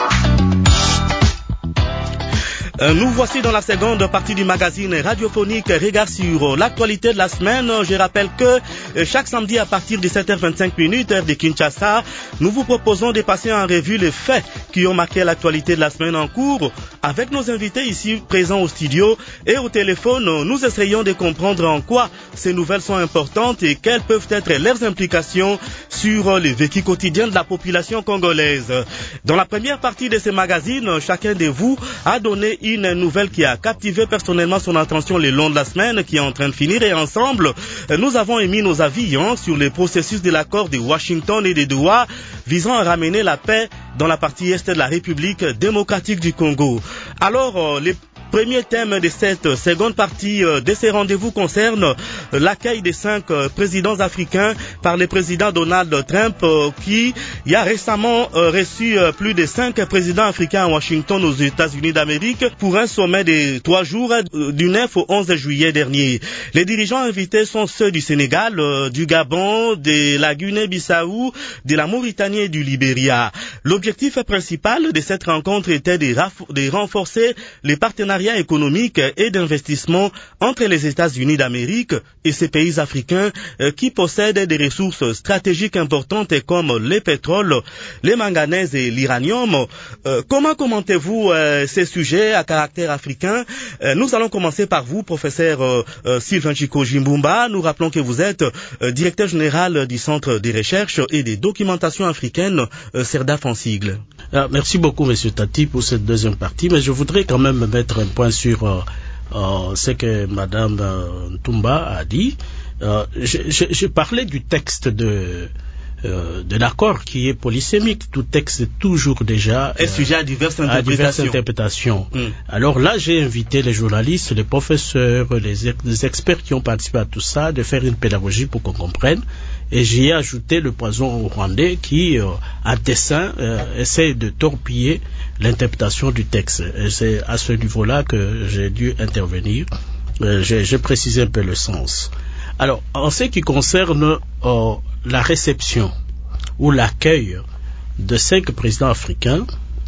Nous voici dans la seconde partie du magazine radiophonique Regard sur l'actualité de la semaine. Je rappelle que chaque samedi à partir de sept heures vingt-cinq minutes, heure de Kinshasa, nous vous proposons de passer en revue les faits qui ont marqué l'actualité de la semaine en cours. Avec nos invités ici présents au studio et au téléphone, nous essayons de comprendre en quoi ces nouvelles sont importantes et quelles peuvent être leurs implications sur le vécu quotidien de la population congolaise. Dans la première partie de ce magazine, chacun de vous a donné une nouvelle qui a captivé personnellement son attention le long de la semaine qui est en train de finir, et ensemble, nous avons émis nos avis hein, sur le processus de l'accord de Washington et de Doha visant à ramener la paix dans la partie est de la République démocratique du Congo. Alors, euh, les premier thème de cette seconde partie de ces rendez-vous concerne l'accueil des cinq présidents africains par le président Donald Trump qui y a récemment reçu plus de cinq présidents africains à Washington aux États-Unis d'Amérique pour un sommet de trois jours du neuf au onze juillet dernier. Les dirigeants invités sont ceux du Sénégal, du Gabon, de la Guinée-Bissau, de la Mauritanie et du Libéria. L'objectif principal de cette rencontre était de, de renforcer les partenariats économique et d'investissement entre les États-Unis d'Amérique et ces pays africains euh, qui possèdent des ressources stratégiques importantes comme le pétrole, les manganèses et l'uranium. Euh, comment commentez-vous euh, ces sujets à caractère africain? euh, Nous allons commencer par vous, professeur euh, euh, Sylvain Chico Jimbumba. Nous rappelons que vous êtes euh, directeur général du Centre des recherches et des documentations africaines euh, CERDAF en sigle. Ah, merci beaucoup, Monsieur Tati, pour cette deuxième partie, mais je voudrais quand même mettre un point sur euh, euh, ce que Madame euh, Ntumba a dit. Euh, je, je, je parlais du texte de euh, de l'accord qui est polysémique. Tout texte est toujours déjà est euh, sujet à diverses interprétations. À diverses interprétations. Mm. Alors là, j'ai invité les journalistes, les professeurs, les, les experts qui ont participé à tout ça, de faire une pédagogie pour qu'on comprenne. Et j'y ai ajouté le poison rwandais qui, euh, à dessein, euh, essaie de torpiller l'interprétation du texte. Et c'est à ce niveau-là que j'ai dû intervenir. Euh, j'ai, j'ai précisé un peu le sens. Alors, en ce qui concerne euh, la réception ou l'accueil de cinq présidents africains,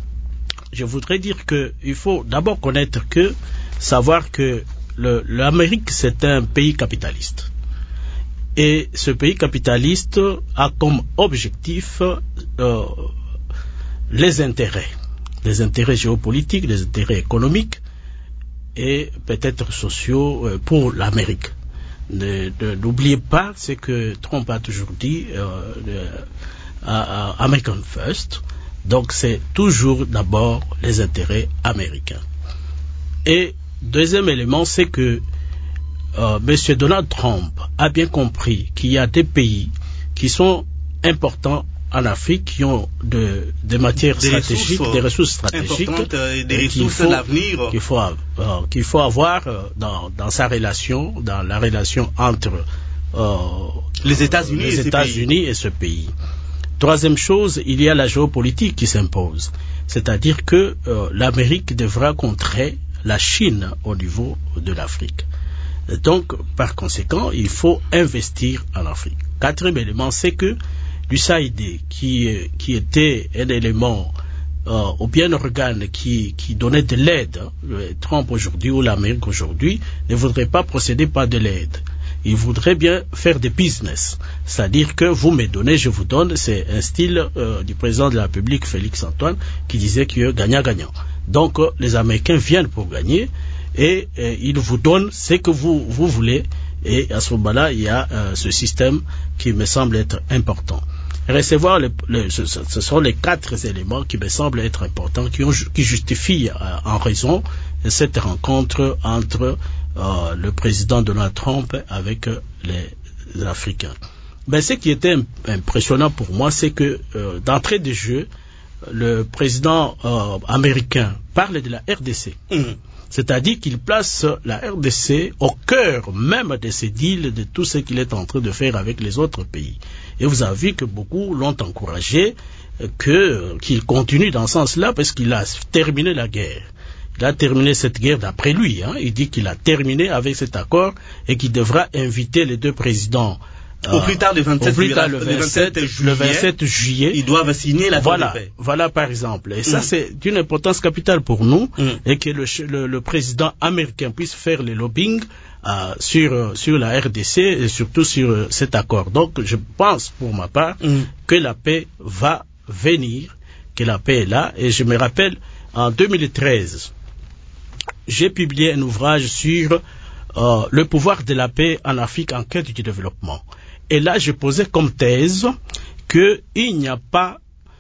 je voudrais dire que il faut d'abord connaître que, savoir que le, l'Amérique, c'est un pays capitaliste. Et ce pays capitaliste a comme objectif euh, les intérêts, les intérêts géopolitiques, les intérêts économiques et peut-être sociaux euh, pour l'Amérique. Ne, ne, n'oubliez pas ce que Trump a toujours dit, euh, euh, euh, American First. Donc c'est toujours d'abord les intérêts américains. Et deuxième élément, c'est que Euh, Monsieur Donald Trump a bien compris qu'il y a des pays qui sont importants en Afrique, qui ont de, des matières des stratégiques, ressources, des ressources stratégiques, et des ressources qu'il faut, d'avenir qu'il faut, euh, qu'il faut avoir euh, dans, dans sa relation, dans la relation entre euh, les États-Unis, les et, États-Unis et ce pays. Troisième chose, il y a la géopolitique qui s'impose, c'est-à-dire que euh, l'Amérique devra contrer la Chine au niveau de l'Afrique. Donc, par conséquent, il faut investir en Afrique. Quatrième élément, c'est que l'U S A I D, qui, qui était un élément euh, ou bien un organe qui, qui donnait de l'aide, hein, Trump aujourd'hui ou l'Amérique aujourd'hui, ne voudrait pas procéder par de l'aide. Il voudrait bien faire des business, c'est-à-dire que vous me donnez, je vous donne. C'est un style euh, du président de la République, Félix Antoine, qui disait qu'il y a gagnant-gagnant. Donc euh, les Américains viennent pour gagner et euh, ils vous donnent ce que vous, vous voulez, et à ce moment-là, il y a euh, ce système qui me semble être important. Recevoir, le, le, ce, ce sont les quatre éléments qui me semblent être importants, qui, ont, qui justifient euh, en raison de cette rencontre entre Euh, le président Donald Trump avec euh, les, les Africains. Ben, ce qui était impressionnant pour moi, c'est que euh, d'entrée de jeu, le président euh, américain parle de la R D C. Mmh. C'est-à-dire qu'il place la R D C au cœur même de ces deals, de tout ce qu'il est en train de faire avec les autres pays. Et vous avez vu que beaucoup l'ont encouragé, que, qu'il continue dans ce sens-là, parce qu'il a terminé la guerre. Il a terminé cette guerre d'après lui. Hein. Il dit qu'il a terminé avec cet accord et qu'il devra inviter les deux présidents. Au plus tard le vingt-sept, plus tard, le vingt-sept, juillet, le vingt-sept juillet. Ils doivent signer la voilà, de paix. Voilà par exemple. Et ça, mm. c'est d'une importance capitale pour nous, mm. et que le, le, le président américain puisse faire le lobbying euh, sur, sur la R D C et surtout sur euh, cet accord. Donc, je pense pour ma part mm. que la paix va venir, que la paix est là. Et je me rappelle, en deux mille treize, j'ai publié un ouvrage sur euh, le pouvoir de la paix en Afrique en quête du développement. Et là, je posais comme thèse qu'il n'y a pas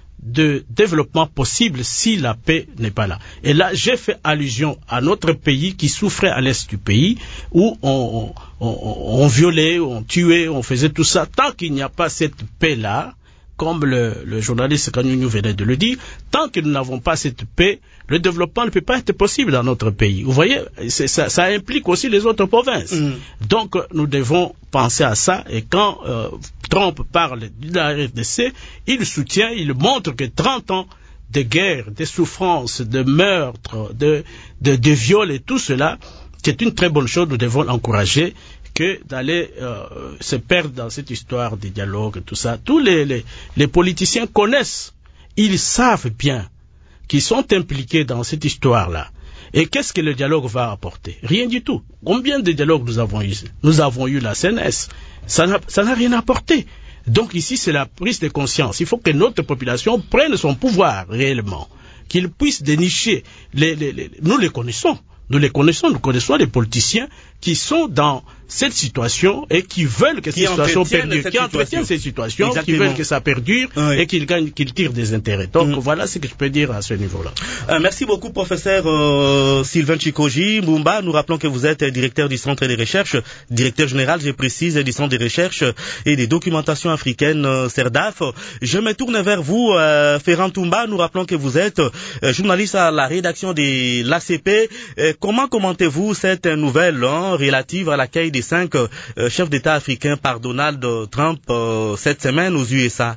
de développement possible si la paix n'est pas là. Et là, j'ai fait allusion à notre pays qui souffrait à l'est du pays, où on, on, on, on violait, on tuait, on faisait tout ça. Tant qu'il n'y a pas cette paix-là, comme le, le journaliste Kanyunyu venait de le dire, tant que nous n'avons pas cette paix, le développement ne peut pas être possible dans notre pays. Vous voyez, c'est, ça, ça implique aussi les autres provinces. Mm. Donc, nous devons penser à ça. Et quand euh, Trump parle de la R D C, il soutient, il montre que trente ans de guerre, de souffrance, de meurtre, de, de, de viol et tout cela, c'est une très bonne chose. Nous devons l'encourager, que d'aller euh, se perdre dans cette histoire de dialogue et tout ça. Tous les, les, les politiciens connaissent, ils savent bien qu'ils sont impliqués dans cette histoire-là. Et qu'est-ce que le dialogue va apporter? Rien du tout. Combien de dialogues nous avons eu? Nous avons eu la C N S. Ça n'a, ça n'a rien apporté. Donc ici, c'est la prise de conscience. Il faut que notre population prenne son pouvoir réellement, qu'il puisse dénicher. Les, les, les, nous les connaissons. Nous les connaissons, nous connaissons les politiciens qui sont dans cette situation et qui veulent que qui cette situation perdure, cette qui entretiennent cette situation, Exactement. Qui veulent que ça perdure oui. et qu'ils gagnent, qu'ils tirent des intérêts. Donc mm. voilà ce que je peux dire à ce niveau-là. Euh, merci beaucoup, professeur euh, Sylvain Chikoji Mumba. Nous rappelons que vous êtes directeur du Centre de recherche, directeur général, je précise, du Centre de recherche et des documentations africaines euh, CERDAF. Je me tourne vers vous, euh, Ferrand Toumba. Nous rappelons que vous êtes euh, journaliste à la rédaction de l'A C P. Euh, comment commentez-vous cette nouvelle hein, relative à l'accueil des cinq euh, chefs d'État africains par Donald Trump euh, cette semaine aux U S A?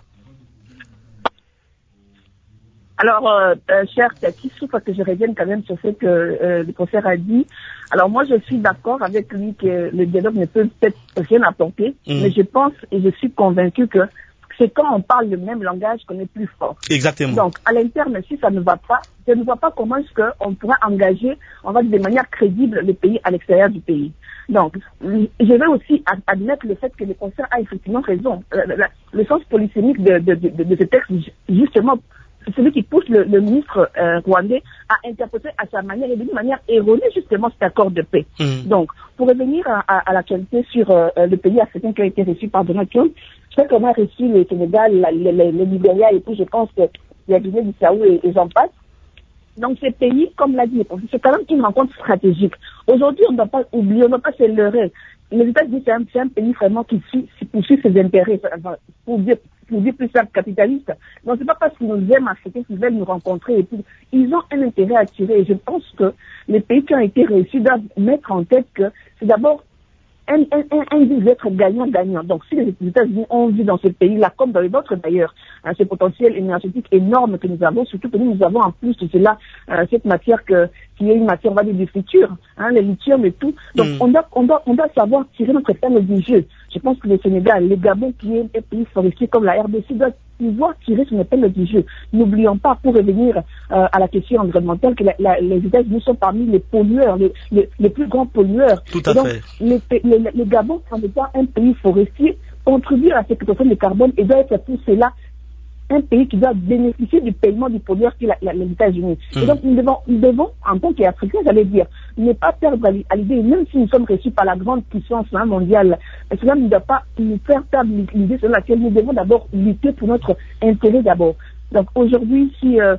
Alors, euh, euh, cher Tati, il faut que je revienne quand même sur ce que euh, le professeur a dit. Alors moi, je suis d'accord avec lui que le dialogue ne peut peut-être rien apporter, mmh. mais je pense et je suis convaincu que c'est quand on parle le même langage qu'on est plus fort. Exactement. Donc, à l'interne, si ça ne va pas, je ne vois pas comment est-ce qu'on pourra engager, on va dire de manière crédible, le pays à l'extérieur du pays. Donc, je vais aussi admettre le fait que le Conseil a effectivement raison. Le, le, le sens polysémique de, de, de, de ce texte, justement, c'est celui qui pousse le, le ministre euh, rwandais à interpréter à sa manière et d'une manière erronée justement cet accord de paix. Mmh. Donc, pour revenir à, à, à l'actualité sur euh, le pays africain qui a été reçu par Donald Trump, je sais qu'on a reçu le Sénégal, la, le, le, le Libéria et puis je pense que la Guinée-Bissau et, et j'en passe. Donc ces pays, comme l'a dit, c'est quand même une rencontre stratégique. Aujourd'hui, on ne doit pas oublier, on ne doit pas se leurrer. Les États-Unis, c'est un, c'est un pays vraiment qui suit, qui poursuit ses intérêts, enfin, pour dire, pour dire plus simple, capitaliste. Donc c'est pas parce qu'ils nous aiment africains qu'ils veulent nous rencontrer et puis ils ont un intérêt à tirer. Et je pense que les pays qui ont été réussis doivent mettre en tête que c'est d'abord un, un, un, un deal doit être gagnant-gagnant. Donc, si les États-Unis ont vu dans ce pays-là, comme dans les autres d'ailleurs, hein, ce potentiel énergétique énorme que nous avons, surtout que nous, nous avons en plus de cela euh, cette matière que, qui est une matière, on va dire, du futur, hein, le lithium et tout. Donc, mm. on, doit, on, doit, on doit savoir tirer notre épingle du jeu. Je pense que le Sénégal, le Gabon, qui est un pays forestier comme la R D C, doit pouvoir tirer son épingle du jeu. N'oublions pas, pour revenir euh, à la question environnementale, que la, la, les États-Unis sont parmi les pollueurs, les, les, les plus grands pollueurs. Tout à et donc, fait. Les, les, les, les Gabon, en étant un pays forestier, contribue à la séquestration du carbone et doit être pour cela un pays qui doit bénéficier du paiement du pollueur qui est la, la, les États-Unis. Mmh. Et donc, nous devons, nous devons, en tant qu'Africains, j'allais dire, ne pas perdre à l'idée, même si nous sommes reçus par la grande puissance hein, mondiale, cela ne doit pas nous faire perdre l'idée sur laquelle nous devons d'abord lutter pour notre intérêt d'abord. Donc, aujourd'hui, si euh,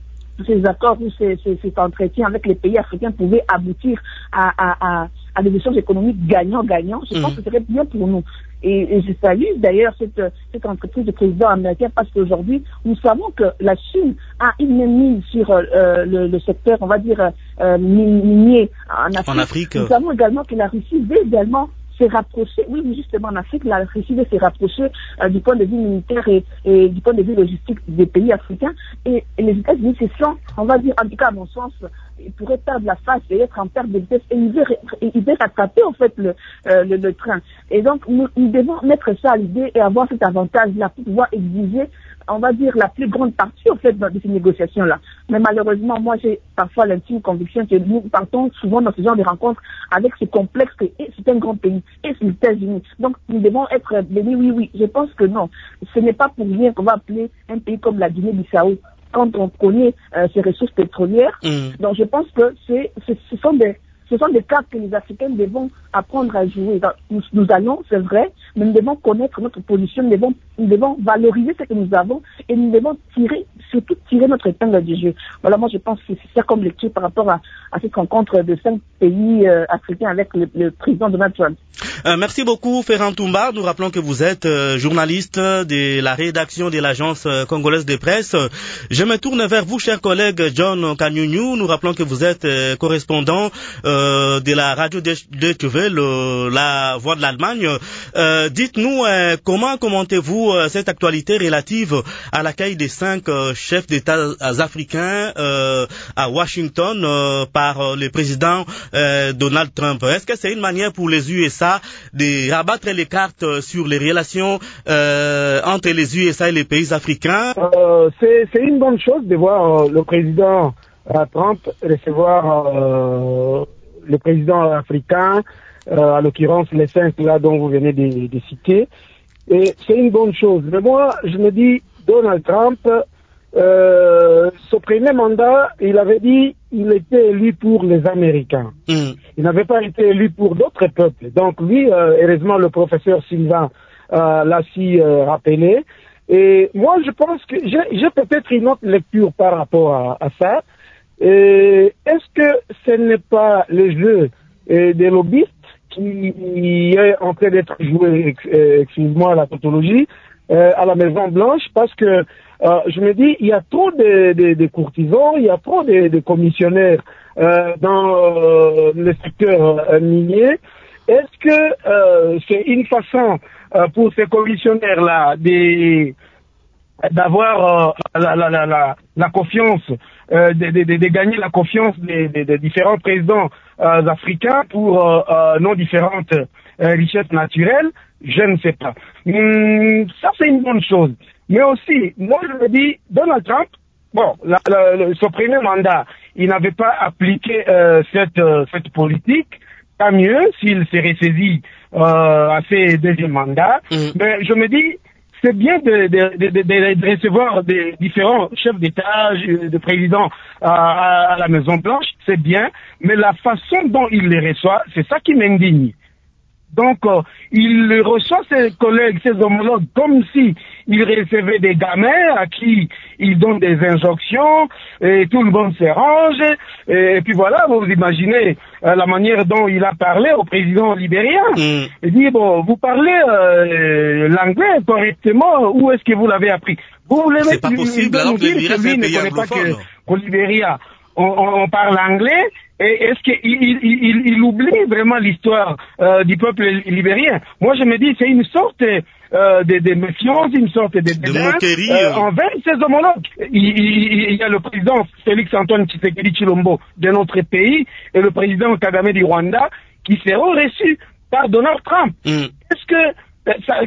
ces accords ou ces, ces, cet entretien avec les pays africains pouvaient aboutir à, à, à, à des échanges économiques gagnants-gagnants, je mmh. pense que ce serait bien pour nous. Et, et je salue d'ailleurs cette, cette entreprise du président américain parce qu'aujourd'hui, nous savons que la Chine a une mise sur euh, le, le secteur, on va dire, euh, minier en Afrique. En Afrique. Nous savons également que la Russie veut également se rapprocher, oui, justement en Afrique, la Russie veut se rapprocher euh, du point de vue militaire et, et du point de vue logistique des pays africains. Et, et les États-Unis se sont, on va dire, en tout cas à mon sens, ils pourraient perdre la face et être en perte de vitesse et ils veulent, ils veulent rattraper en fait le, euh, le, le train. Et donc nous, nous devons mettre ça à l'idée et avoir cet avantage-là pour pouvoir exiger, on va dire, la plus grande partie en fait de ces négociations-là. Mais malheureusement, moi j'ai parfois l'intime conviction que nous partons souvent dans ce genre de rencontres avec ce complexe que et c'est un grand pays et c'est les États-Unis. Donc nous devons être bénis, oui, oui. Je pense que non. Ce n'est pas pour rien qu'on va appeler un pays comme la Guinée-Bissau quand on connaît euh, ses ressources pétrolières. Mmh. Donc je pense que c'est, c'est, ce sont des ce sont des cartes que les Africains devons apprendre à jouer. Donc, nous, nous allons, c'est vrai, mais nous devons connaître notre position, nous devons, nous devons valoriser ce que nous avons et nous devons tirer, surtout tirer notre épingle du jeu. Voilà, moi je pense que c'est ça comme lecture par rapport à, à cette rencontre de cinq pays euh, africains avec le, le président Donald Trump. Euh, merci beaucoup Ferran Toumba. Nous rappelons que vous êtes euh, journaliste de la rédaction de l'agence euh, congolaise de presse. Je me tourne vers vous, cher collègue John Kanyunyu. Nous rappelons que vous êtes euh, correspondant euh, de la radio Deutsche Welle, euh, la voix de l'Allemagne. Euh, dites-nous euh, comment commentez-vous euh, cette actualité relative à l'accueil des cinq euh, chefs d'État africains euh, à Washington euh, par euh, le président euh, Donald Trump. Est-ce que c'est une manière pour les U S A de rabattre les cartes sur les relations euh, entre les U S A et les pays africains? euh, c'est, c'est une bonne chose de voir euh, le président euh, Trump recevoir euh, le président africain, euh, à l'occurrence les cinq là dont vous venez de, de citer. Et c'est une bonne chose. Mais moi, je me dis, Donald Trump, euh, son premier mandat, il avait dit il était élu pour les Américains. Mm. Il n'avait pas été élu pour d'autres peuples. Donc lui, euh, heureusement, le professeur Sylvain euh, l'a si euh, rappelé. Et moi, je pense que j'ai, j'ai peut-être une autre lecture par rapport à, à ça. Et est-ce que ce n'est pas le jeu euh, des lobbyistes qui est en train d'être joué, excuse-moi la tautologie, euh, à la Maison-Blanche, parce que euh, je me dis, il y a trop de, de, de courtisans, il y a trop de, de commissionnaires euh, dans euh, le secteur euh, minier. Est-ce que euh, c'est une façon euh, pour ces commissionnaires-là de, d'avoir euh, la, la, la, la, la confiance, euh, de, de, de, de gagner la confiance des, des, des différents présidents euh, africains pour euh, euh, non différentes euh, richesses naturelles? Je ne sais pas. Hum, ça, c'est une bonne chose. Mais aussi, moi, je me dis, Donald Trump, bon, la, la, le, son premier mandat, il n'avait pas appliqué euh, cette, euh, cette politique. Tant mieux s'il s'est ressaisi euh, à ses deuxièmes mandats. Mmh. Mais je me dis, c'est bien de, de, de, de, de recevoir des différents chefs d'État, de présidents à, à la Maison-Blanche, c'est bien, mais la façon dont il les reçoit, c'est ça qui m'indigne. Donc, euh, il reçoit ses collègues, ses homologues, comme si il recevait des gamins à qui il donne des injonctions, et tout le monde s'arrange, et, et puis voilà, vous imaginez euh, la manière dont il a parlé au président libérien. Mm. Il dit, bon, vous parlez euh, l'anglais correctement, où est-ce que vous l'avez appris? Vous voulez C'est pas possible, alors que lui ne connaît pas que, qu'au Libéria, on, on, on parle anglais, Et est-ce qu'il il, il, il oublie vraiment l'histoire euh, du peuple libérien? Moi, je me dis, c'est une sorte euh, de, de méfiance, une sorte de, de, de moquerie euh, envers ses homologues. Il, il, il y a le président Félix Antoine Tshisekedi Tshilombo de notre pays et le président Kagame du Rwanda qui seront reçus par Donald Trump. Mm. Est-ce que ça, ça,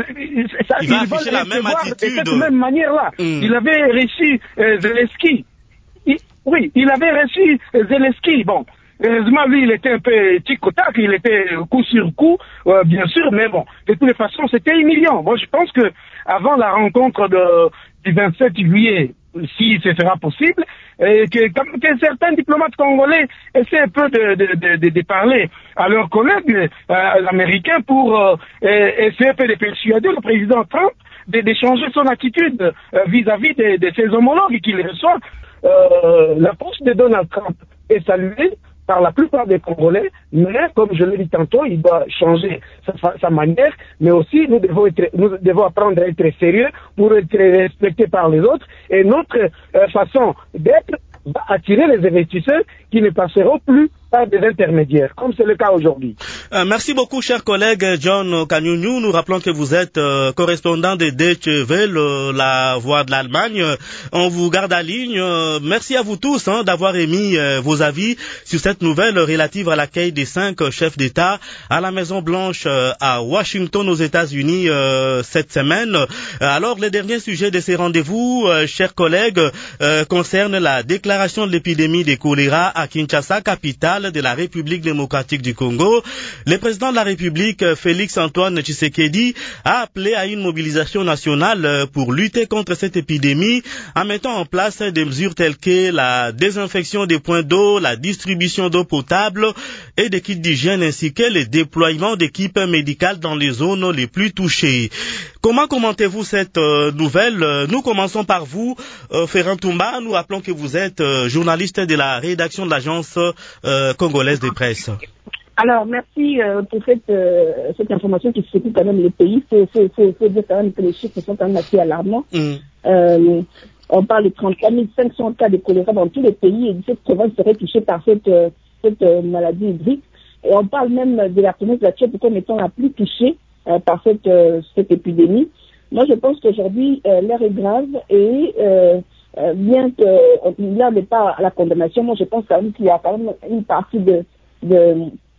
ça, il va afficher la même attitude de cette même manière-là? Mm. Il avait reçu euh, Zelensky. Il, oui, il avait reçu euh, Zelensky. Bon, heureusement, lui, il était un peu tic-tac, il était coup sur coup, euh, bien sûr, mais bon, de toutes les façons, c'était humiliant. Moi, je pense que avant la rencontre de, du vingt-sept juillet, si ce sera possible, et que, que certains diplomates congolais essaient un peu de, de, de, de parler à leurs collègues euh, américains pour euh, essayer un peu de persuader le président Trump de, de changer son attitude euh, vis-à-vis de, de ses homologues qu'il reçoit. Euh, l'approche de Donald Trump est saluée par la plupart des Congolais, mais comme je l'ai dit tantôt, il doit changer sa, sa manière, mais aussi nous devons, être, nous devons apprendre à être sérieux pour être respectés par les autres, et notre euh, façon d'être va attirer les investisseurs qui ne passeront plus par des intermédiaires, comme c'est le cas aujourd'hui. Euh, merci beaucoup, cher collègue John Kanyunyu. Nous rappelons que vous êtes euh, correspondant de Deutsche Welle, euh, la voix de l'Allemagne. On vous garde à ligne. Euh, merci à vous tous hein, d'avoir émis euh, vos avis sur cette nouvelle relative à l'accueil des cinq chefs d'État à la Maison Blanche euh, à Washington aux États-Unis euh, cette semaine. Euh, alors, le dernier sujet de ces rendez-vous, euh, chers collègues, euh, concerne la déclaration de l'épidémie de choléra à Kinshasa, capitale de la République démocratique du Congo. Le président de la République, Félix Antoine Tshisekedi, a appelé à une mobilisation nationale pour lutter contre cette épidémie en mettant en place des mesures telles que la désinfection des points d'eau, la distribution d'eau potable et des kits d'hygiène ainsi que le déploiement d'équipes médicales dans les zones les plus touchées. Comment commentez-vous cette euh, nouvelle? Nous commençons par vous, euh, Ferrand Toumba. Nous rappelons que vous êtes euh, journaliste de la rédaction de l'agence euh, congolaise de presse. Alors, merci euh, pour cette, euh, cette information qui secoue quand même le pays. C'est, c'est, c'est, c'est dire quand même que les chiffres sont quand même assez alarmants. Mm. Euh, on parle de trente-quatre mille cinq cents cas de choléra dans tous les pays et dix-sept provinces seraient touchées par cette, euh, cette euh, maladie hydrique. Et on parle même de la province de la Tchèque comme étant la plus touchée euh, par cette, euh, cette épidémie. Moi, je pense qu'aujourd'hui, euh, l'air est grave et euh, euh, bien que euh, là n'est pas à la condamnation, moi je pense quand même qu'il y a quand même une partie de, de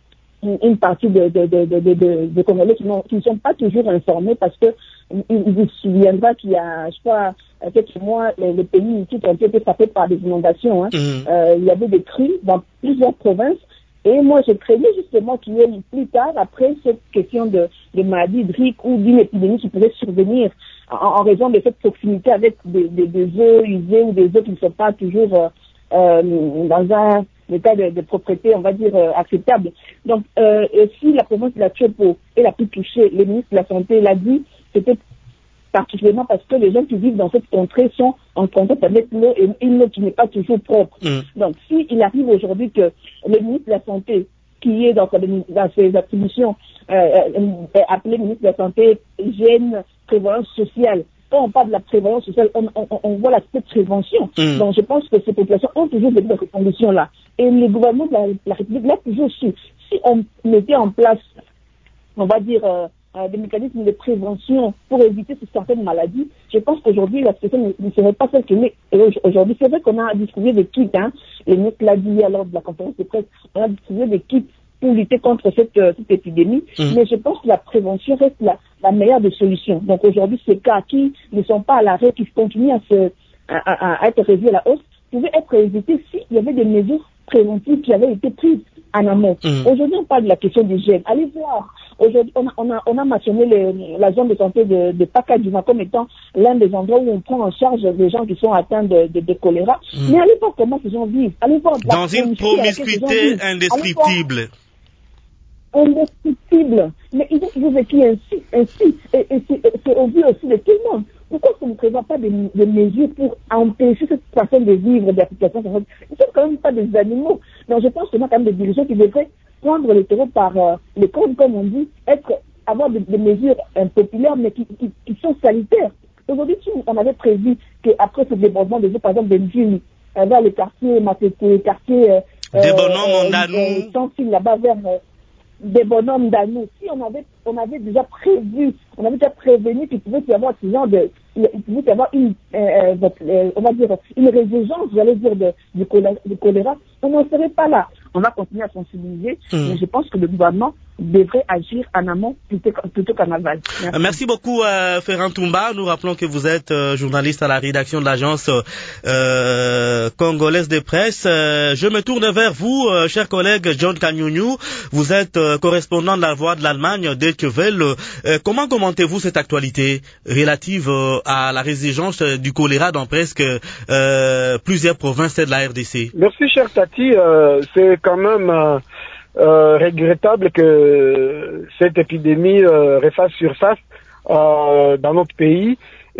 une partie de, de, de, de, de, de, de Congolais qui ne sont pas toujours informés parce que il, il vous souviendra qu'il y a, je crois, quelques mois, les, les pays qui ont été frappés par des inondations. Hein. Mmh. Euh, il y avait des crues dans plusieurs provinces. Et moi, je craignais justement qu'il y ait plus tard, après cette question de, de maladie hydrique ou d'une épidémie qui pourrait survenir en, en raison de cette proximité avec des, des, des eaux usées ou des eaux qui ne sont pas toujours euh, euh, dans un état de, de propriété, on va dire, euh, acceptable. Donc, euh, si la province de la Tchèpo est la plus touchée, le ministre de la Santé l'a dit, c'était particulièrement parce que les gens qui vivent dans cette contrée sont en contact avec l'eau et une eau qui n'est pas toujours propre. Mmh. Donc, s'il arrive aujourd'hui que le ministre de la Santé, qui est dans, dans ses attributions, euh, est appelé ministre de la Santé, hygiène, prévoyance sociale, quand on parle de la prévoyance sociale, on, on, on voit l'aspect de prévention. Mmh. Donc, je pense que ces populations ont toujours vécu dans ces conditions-là. Et le gouvernement de la, la République l'a toujours su. Si on mettait en place, on va dire, euh, Euh, des mécanismes de prévention pour éviter certaines maladies, je pense qu'aujourd'hui, la situation ne serait pas celle qu'elle est aujourd'hui. C'est vrai qu'on a distribué des kits, hein, le ministre l'a dit lors de la conférence de presse, on a distribué des kits pour lutter contre cette, euh, cette épidémie, mmh. mais je pense que la prévention reste la, la meilleure des solutions. Donc aujourd'hui, ces cas qui ne sont pas à l'arrêt, qui continuent à, se, à, à, à être revus à la hausse, pouvaient être évités s'il y avait des mesures préventives qui avaient été prises en amont. Mmh. Aujourd'hui, on parle de la question des gènes. Allez voir. Aujourd'hui, on a, on a, on a mentionné le, la zone de santé de, de Pakadjuma comme étant l'un des endroits où on prend en charge des gens qui sont atteints de, de, de choléra. Mmh. Mais allez voir comment ces gens vivent. Allez voir dans une promiscuité indescriptible. Indescriptible. Mais ils ont vécu ainsi, ainsi. Et, et c'est, c'est au vu aussi de tout le monde. Pourquoi on ne prévoit pas des, des mesures pour empêcher cette façon de vivre des applications? Ils ne sont quand même pas des animaux. Donc je pense qu'il y a quand même des dirigeants qui devraient prendre le terreau par euh, les cornes, comme on dit, être, avoir des, des mesures impopulaires, mais qui, qui, qui sont sanitaires. Aujourd'hui, si on avait prévu qu'après ce débordement des eaux, par exemple, d'Enjili, vers le quartier Matete, quartier euh, euh, des bonhommes euh, d'Anou. sans fil là-bas vers euh, des bonhommes d'Anou. Si on avait, on avait déjà prévu, on avait déjà prévenu qu'il pouvait y avoir ce genre de, il pouvait y avoir une, euh, euh, on va dire, une résurgence, j'allais dire, de, du choléra, du choléra, on n'en serait pas là. On va continuer à sensibiliser, mmh. mais je pense que le gouvernement devrait agir en amont plutôt, plutôt qu'en aval. Merci. Merci beaucoup, euh, Ferrand Toumba. Nous rappelons que vous êtes euh, journaliste à la rédaction de l'agence euh, congolaise de presse. Euh, je me tourne vers vous, euh, cher collègue John Kanyunyu. Vous êtes euh, correspondant de la Voix de l'Allemagne, Deutsche Welle. Euh, comment commentez-vous cette actualité relative euh, à la résurgence euh, du choléra dans presque euh, plusieurs provinces de la R D C? Merci, cher Tati. Euh, c'est quand même euh, euh, regrettable que cette épidémie euh, refasse surface euh, dans notre pays.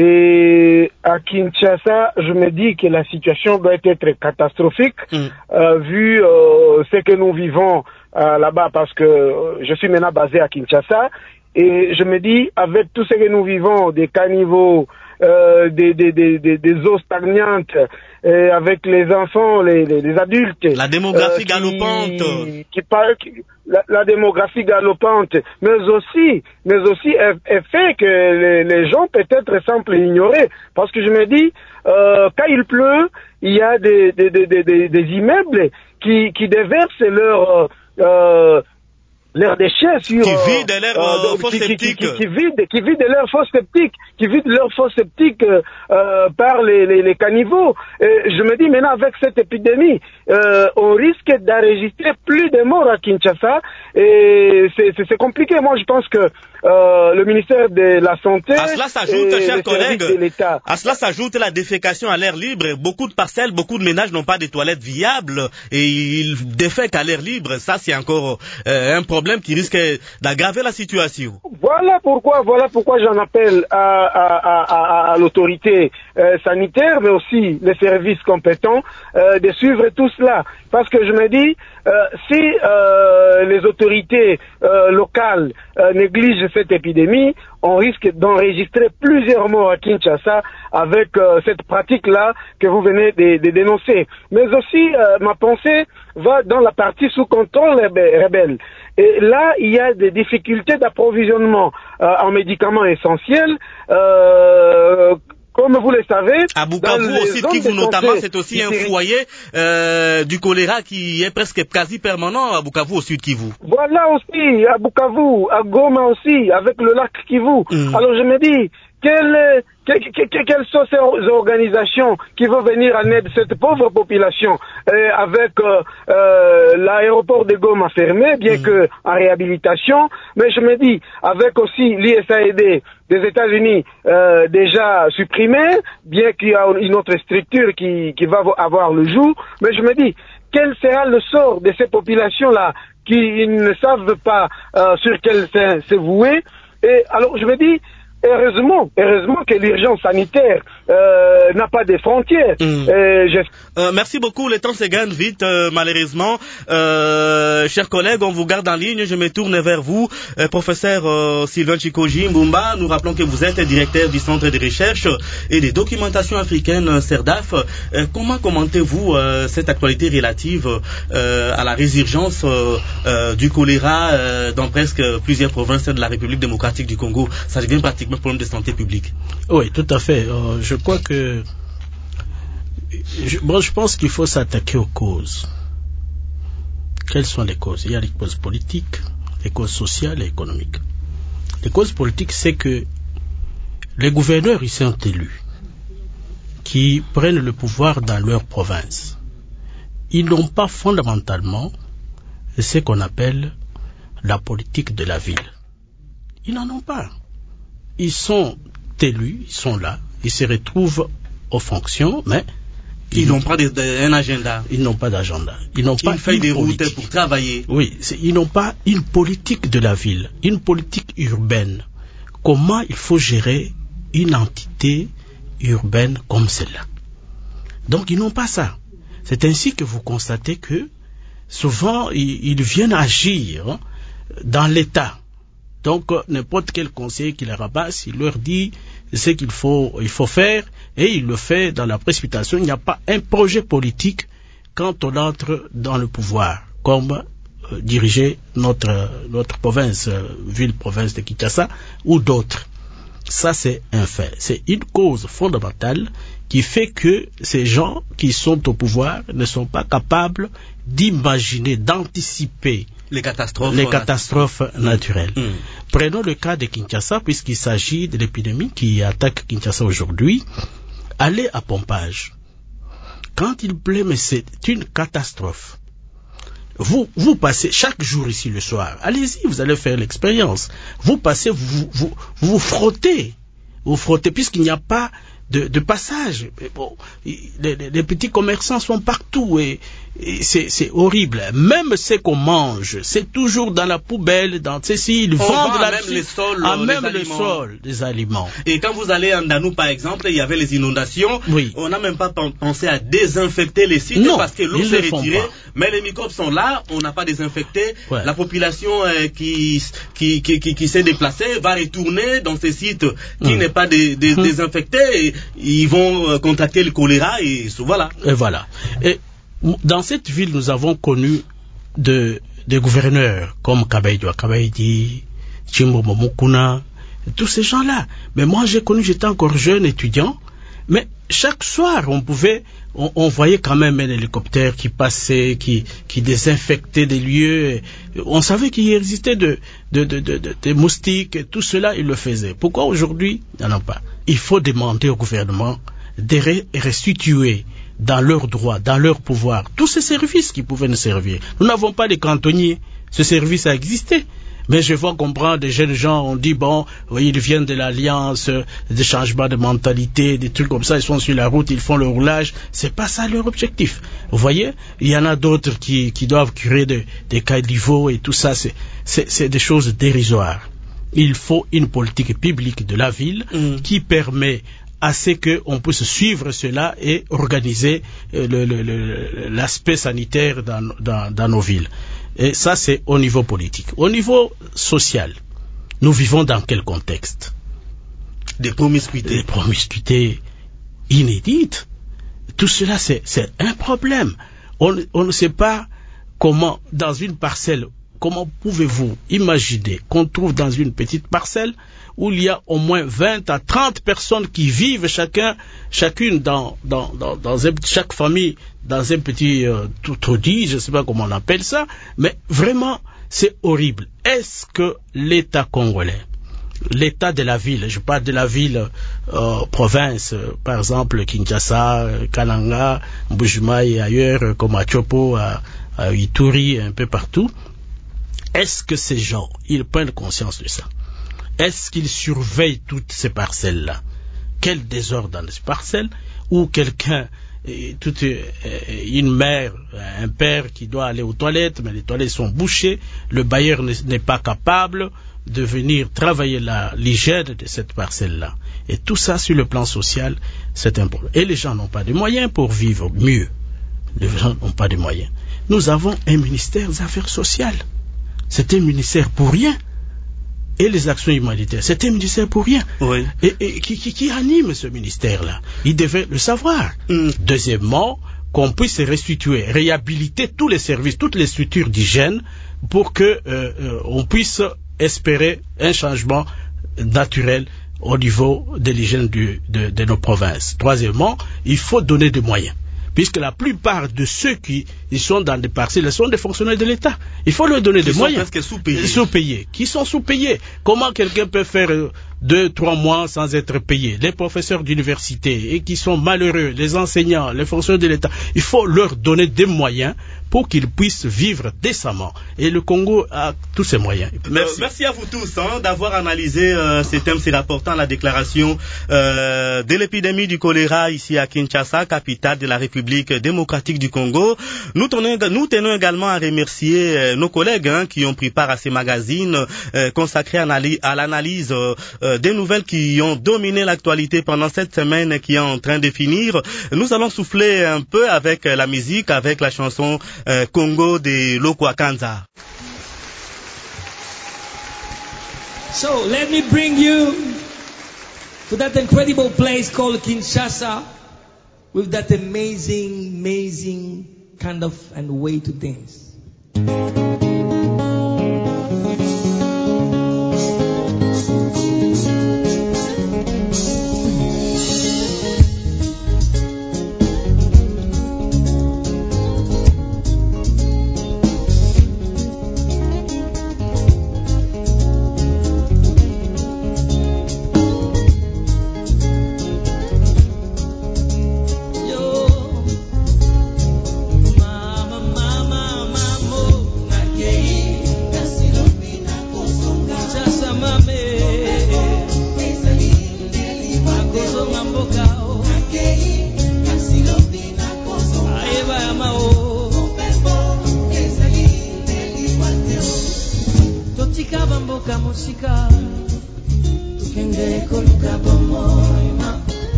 Et à Kinshasa, je me dis que la situation doit être catastrophique, mm. euh, vu euh, ce que nous vivons euh, là-bas, parce que je suis maintenant basé à Kinshasa. Et je me dis, avec tout ce que nous vivons, des caniveaux, euh, des, des, des, des, des eaux stagnantes, et avec les enfants, les, les, les adultes. La démographie euh, galopante. Qui, qui parle, qui, la, la démographie galopante. Mais aussi, mais aussi, elle, elle fait que les, les gens peut-être semblent ignorer. Parce que je me dis, euh, quand il pleut, il y a des, des, des, des, des immeubles qui, qui déversent leur, euh, leurs déchets sur qui vident leurs euh, fosses septiques, qui, qui, qui, qui vident qui vident leurs fosses septiques qui vident leurs fosses septiques euh, par les, les, les caniveaux. Et je me dis maintenant, avec cette épidémie, euh, on risque d'enregistrer plus de morts à Kinshasa et c'est, c'est, c'est compliqué. Moi, je pense que euh, le ministère de la Santé, à cela s'ajoute, chers collègues, à cela s'ajoute la défécation à l'air libre. Beaucoup de parcelles, beaucoup de ménages n'ont pas de toilettes viables et ils défèquent à l'air libre. Ça, c'est encore euh, un problème qui risque d'aggraver la situation. Voilà pourquoi, voilà pourquoi j'en appelle à, à, à, à, à l'autorité euh, sanitaire, mais aussi les services compétents, euh, de suivre tout cela. Parce que je me dis, euh, si euh, les autorités euh, locales euh, négligent cette épidémie, on risque d'enregistrer plusieurs morts à Kinshasa avec euh, cette pratique-là que vous venez de, de dénoncer. Mais aussi, euh, ma pensée va dans la partie sous contrôle rebelle. Et là, il y a des difficultés d'approvisionnement euh, en médicaments essentiels. Euh, Comme vous le savez, à Bukavu, au sud Kivu notamment, c'est aussi un foyer euh, du choléra qui est presque quasi permanent à Bukavu, au sud Kivu. Voilà aussi, à Bukavu, à Goma aussi, avec le lac Kivu. Mm. Alors je me dis, quelle, que, que, que, quelles sont ces organisations qui vont venir en aide cette pauvre population euh, avec euh, euh, l'aéroport de Goma fermé, bien mm. que en réhabilitation, mais je me dis, avec aussi l'U S A I D des États-Unis euh, déjà supprimé, bien qu'il y a une autre structure qui, qui va avoir le jour, mais je me dis, quel sera le sort de ces populations-là qui ne savent pas euh, sur quel se vouer? Et alors je me dis, heureusement, heureusement que l'urgence sanitaire euh, n'a pas de frontières. Mmh. Euh, euh, merci beaucoup. Le temps se gagne vite, euh, malheureusement. Euh, chers collègues, on vous garde en ligne. Je me tourne vers vous, euh, professeur euh, Sylvain Chikoji Mbumba. Nous rappelons que vous êtes directeur du Centre de recherche et de documentation africaine CERDAF. Euh, comment commentez-vous euh, cette actualité relative euh, à la résurgence euh, euh, du choléra euh, dans presque plusieurs provinces de la République démocratique du Congo? Ça devient pratiquement un problème de santé publique. Oui, tout à fait. Euh, je crois que je, bon, je pense qu'il faut s'attaquer aux causes. Quelles sont les causes? Il y a les causes politiques, les causes sociales et économiques. Les causes politiques, c'est que les gouverneurs ici sont élus, qui prennent le pouvoir dans leur province. Ils n'ont pas fondamentalement ce qu'on appelle la politique de la ville. Ils n'en ont pas. Ils sont élus, ils sont là, ils se retrouvent aux fonctions, mais ils, ils n'ont pas de, de, un agenda. Ils n'ont pas d'agenda. Ils n'ont pas une feuille de route pour travailler. Oui, ils n'ont pas une politique de la ville, une politique urbaine. Comment il faut gérer une entité urbaine comme celle-là? Donc ils n'ont pas ça. C'est ainsi que vous constatez que souvent ils, ils viennent agir dans l'État. Donc, n'importe quel conseiller qui les rabasse, il leur dit ce qu'il faut, il faut faire, et il le fait dans la précipitation. Il n'y a pas un projet politique quand on entre dans le pouvoir, comme euh, diriger notre, notre province, euh, ville-province de Kinshasa, ou d'autres. Ça, c'est un fait. C'est une cause fondamentale qui fait que ces gens qui sont au pouvoir ne sont pas capables d'imaginer, d'anticiper les catastrophes, les catastrophes naturelles. Mmh. Prenons le cas de Kinshasa, puisqu'il s'agit de l'épidémie qui attaque Kinshasa aujourd'hui. Allez à Pompage. Quand il pleut, mais c'est une catastrophe. Vous, vous passez chaque jour ici le soir. Allez-y, vous allez faire l'expérience. Vous passez, vous vous, vous, vous frottez. Vous frottez, puisqu'il n'y a pas de, de passage. Mais bon, les, les, les petits commerçants sont partout et, et c'est, c'est horrible. Même ce qu'on mange, c'est toujours dans la poubelle, dans ceci, ils vendent la même les sols, à euh, même les le aliments. sol des aliments. Et quand vous allez en Danou, par exemple, il y avait les inondations. Oui. On n'a même pas pensé à désinfecter les sites Non, parce que l'eau ils s'est le font retirée. pas. Mais les microbes sont là, on n'a pas désinfecté. Ouais. La population euh, qui, qui, qui, qui, qui s'est déplacée va retourner dans ces sites qui Mmh. n'est pas dé, dé, Mmh. désinfecté. Et ils vont euh, contracter le choléra et voilà. Et voilà. Et dans cette ville, nous avons connu de, des gouverneurs comme Kabaïdou, Kabaïdi, Chimbo Momokuna, tous ces gens-là. Mais moi, j'ai connu, j'étais encore jeune étudiant, mais chaque soir, on pouvait, on, on voyait quand même un hélicoptère qui passait, qui, qui désinfectait des lieux. On savait qu'il existait de, de, de, de, de, de moustiques, et tout cela, ils le faisaient. Pourquoi aujourd'hui, il n'y en a pas? Il faut demander au gouvernement de restituer dans leurs droits, dans leur pouvoir, tous ces services qui pouvaient nous servir. Nous n'avons pas de cantonniers. Ce service a existé. Mais je vois comprendre des jeunes gens, on dit, bon, oui, ils viennent de l'alliance, des changements de mentalité, des trucs comme ça, ils sont sur la route, ils font le roulage. C'est pas ça leur objectif. Vous voyez, il y en a d'autres qui, qui doivent créer de, des caniveaux et tout ça, c'est, c'est, c'est des choses dérisoires. Il faut une politique publique de la ville mmh. qui permet à ce qu'on puisse suivre cela et organiser le, le, le, l'aspect sanitaire dans, dans, dans nos villes. Et ça, c'est au niveau politique. Au niveau social, nous vivons dans quel contexte? Des promiscuités. Des promiscuités inédites. Tout cela, c'est, c'est un problème. On, on ne sait pas comment, dans une parcelle, comment pouvez-vous imaginer qu'on trouve dans une petite parcelle où il y a au moins vingt à trente personnes qui vivent chacun, chacune dans, dans, dans, dans un, chaque famille, dans un petit euh, taudis, je ne sais pas comment on appelle ça, mais vraiment, c'est horrible. Est-ce que l'État congolais, l'État de la ville, je parle de la ville, euh, province, euh, par exemple Kinshasa, euh, Kananga, Mbujimaï et ailleurs, euh, comme à Tchopo, à, à Ituri, un peu partout, est-ce que ces gens, ils prennent conscience de ça? Est-ce qu'ils surveillent toutes ces parcelles-là? Quel désordre dans ces parcelles? Ou quelqu'un, toute une mère, un père qui doit aller aux toilettes, mais les toilettes sont bouchées, le bailleur n'est pas capable de venir travailler la, l'hygiène de cette parcelle-là. Et tout ça, sur le plan social, c'est un problème. Et les gens n'ont pas de moyens pour vivre mieux. Les gens n'ont pas de moyens. Nous avons un ministère des Affaires sociales. C'est un ministère pour rien. Et les actions humanitaires, c'est un ministère pour rien. Oui. Et, et qui, qui, qui anime ce ministère-là? Il devait le savoir. Mm. Deuxièmement, qu'on puisse restituer, réhabiliter tous les services, toutes les structures d'hygiène pour que euh, euh, on puisse espérer un changement naturel au niveau de l'hygiène du, de, de nos provinces. Troisièmement, il faut donner des moyens. Puisque la plupart de ceux qui ils sont dans des parcelles sont des fonctionnaires de l'État. Il faut leur donner qui des moyens. Qui sont presque sous-payés. Sous-payés. Qui sont sous-payés. Comment quelqu'un peut faire euh, deux, trois mois sans être payé? Les professeurs d'université et qui sont malheureux, les enseignants, les fonctionnaires de l'État. Il faut leur donner des moyens pour qu'ils puissent vivre décemment. Et le Congo a tous ces moyens. Merci, euh, merci à vous tous hein, d'avoir analysé euh, ces thèmes. C'est rapportant la déclaration euh, de l'épidémie du choléra ici à Kinshasa, capitale de la République démocratique du Congo. Nous tenons, nous tenons également à remercier euh, nos collègues hein, qui ont pris part à ces magazines euh, consacrés à, à l'analyse euh, des nouvelles qui ont dominé l'actualité pendant cette semaine qui est en train de finir. Nous allons souffler un peu avec la musique, avec la chanson euh, Congo de Lokwakanza. So let me bring you to that incredible place called Kinshasa with that amazing, amazing kind of and way to dance.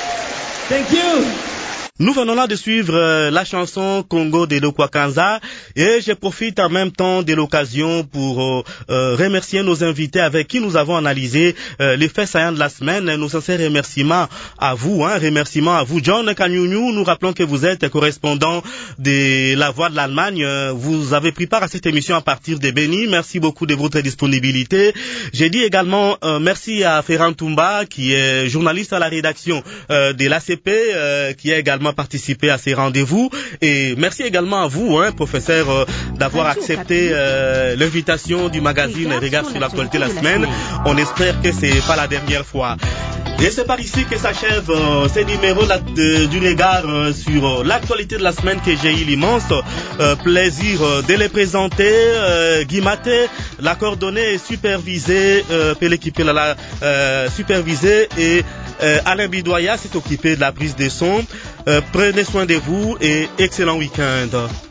Thank you. Nous venons là de suivre euh, la chanson Congo de Lokwakanza Et je profite en même temps de l'occasion pour euh, euh, remercier nos invités avec qui nous avons analysé euh, les faits saillants de la semaine. Nos sincères remerciements à vous, hein, remerciements à vous. John Kanyunyu, nous rappelons que vous êtes correspondant de La Voix de l'Allemagne. Vous avez pris part à cette émission à partir de Béni. Merci beaucoup de votre disponibilité. J'ai dit également euh, merci à Ferran Toumba, qui est journaliste à la rédaction euh, de l'A C P, euh, qui a également participé à ces rendez-vous. Et merci également à vous, hein, professeur, euh, d'avoir accepté euh, l'invitation du magazine Regard sur l'actualité de la semaine. On espère que c'est pas la dernière fois. Et c'est par ici que s'achève euh, ce numéro là, de, du regard euh, sur euh, l'actualité de la semaine, que j'ai eu l'immense euh, plaisir euh, de les présenter. Euh, Guy Maté, la coordonnée est supervisée, euh, pour l'équipe là, la euh, supervisée, et euh, Alain Bidoya s'est occupé de la prise de son. Euh, prenez soin de vous et excellent week-end.